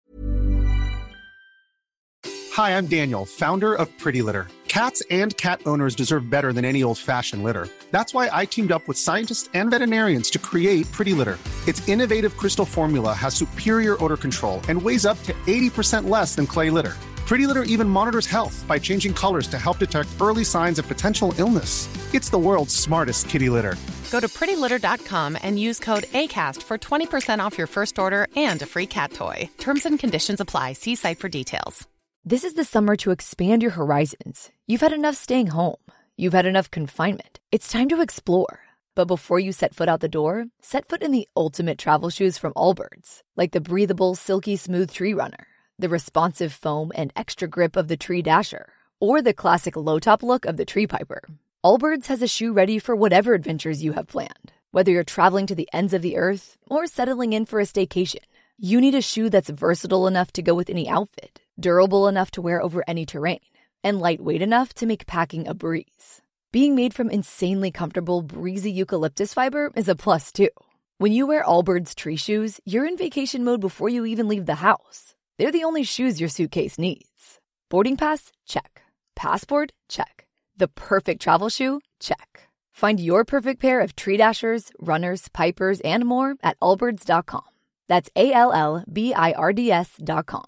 Hi, I'm Daniel, founder of Pretty Litter. Cats and cat owners deserve better than any old-fashioned litter. That's why I teamed up with scientists and veterinarians to create Pretty Litter. Its innovative crystal formula has superior odor control and weighs up to eighty percent less than clay litter. Pretty Litter even monitors health by changing colors to help detect early signs of potential illness. It's the world's smartest kitty litter. Go to pretty litter dot com and use code ACAST for twenty percent off your first order and a free cat toy. Terms and conditions apply. See site for details. This is the summer to expand your horizons. You've had enough staying home. You've had enough confinement. It's time to explore. But before you set foot out the door, set foot in the ultimate travel shoes from Allbirds, like the breathable, silky smooth Tree Runner, the responsive foam and extra grip of the Tree Dasher, or the classic low-top look of the Tree Piper. Allbirds has a shoe ready for whatever adventures you have planned. Whether you're traveling to the ends of the earth or settling in for a staycation, you need a shoe that's versatile enough to go with any outfit, durable enough to wear over any terrain, and lightweight enough to make packing a breeze. Being made from insanely comfortable, breezy eucalyptus fiber is a plus, too. When you wear Allbirds tree shoes, you're in vacation mode before you even leave the house. They're the only shoes your suitcase needs. Boarding pass? Check. Passport? Check. The perfect travel shoe? Check. Find your perfect pair of Tree Dashers, Runners, Pipers, and more at allbirds dot com. That's A L L B I R D S dot com.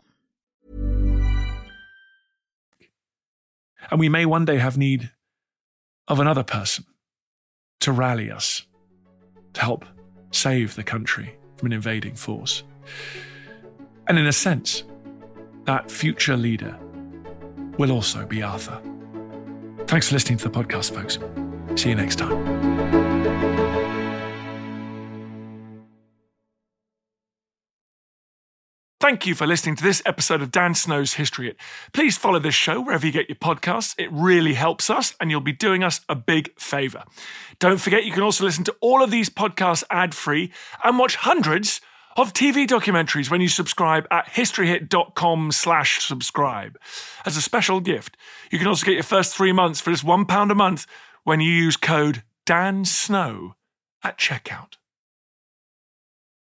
And we may one day have need of another person to rally us, to help save the country from an invading force. And in a sense, that future leader will also be Arthur. Thanks for listening to the podcast, folks. See you next time. Thank you for listening to this episode of Dan Snow's History Hit. Please follow this show wherever you get your podcasts. It really helps us, and you'll be doing us a big favour. Don't forget, you can also listen to all of these podcasts ad-free and watch hundreds of T V documentaries when you subscribe at historyhit.com slash subscribe. As a special gift, you can also get your first three months for just one pound a month when you use code DANSNOW at checkout.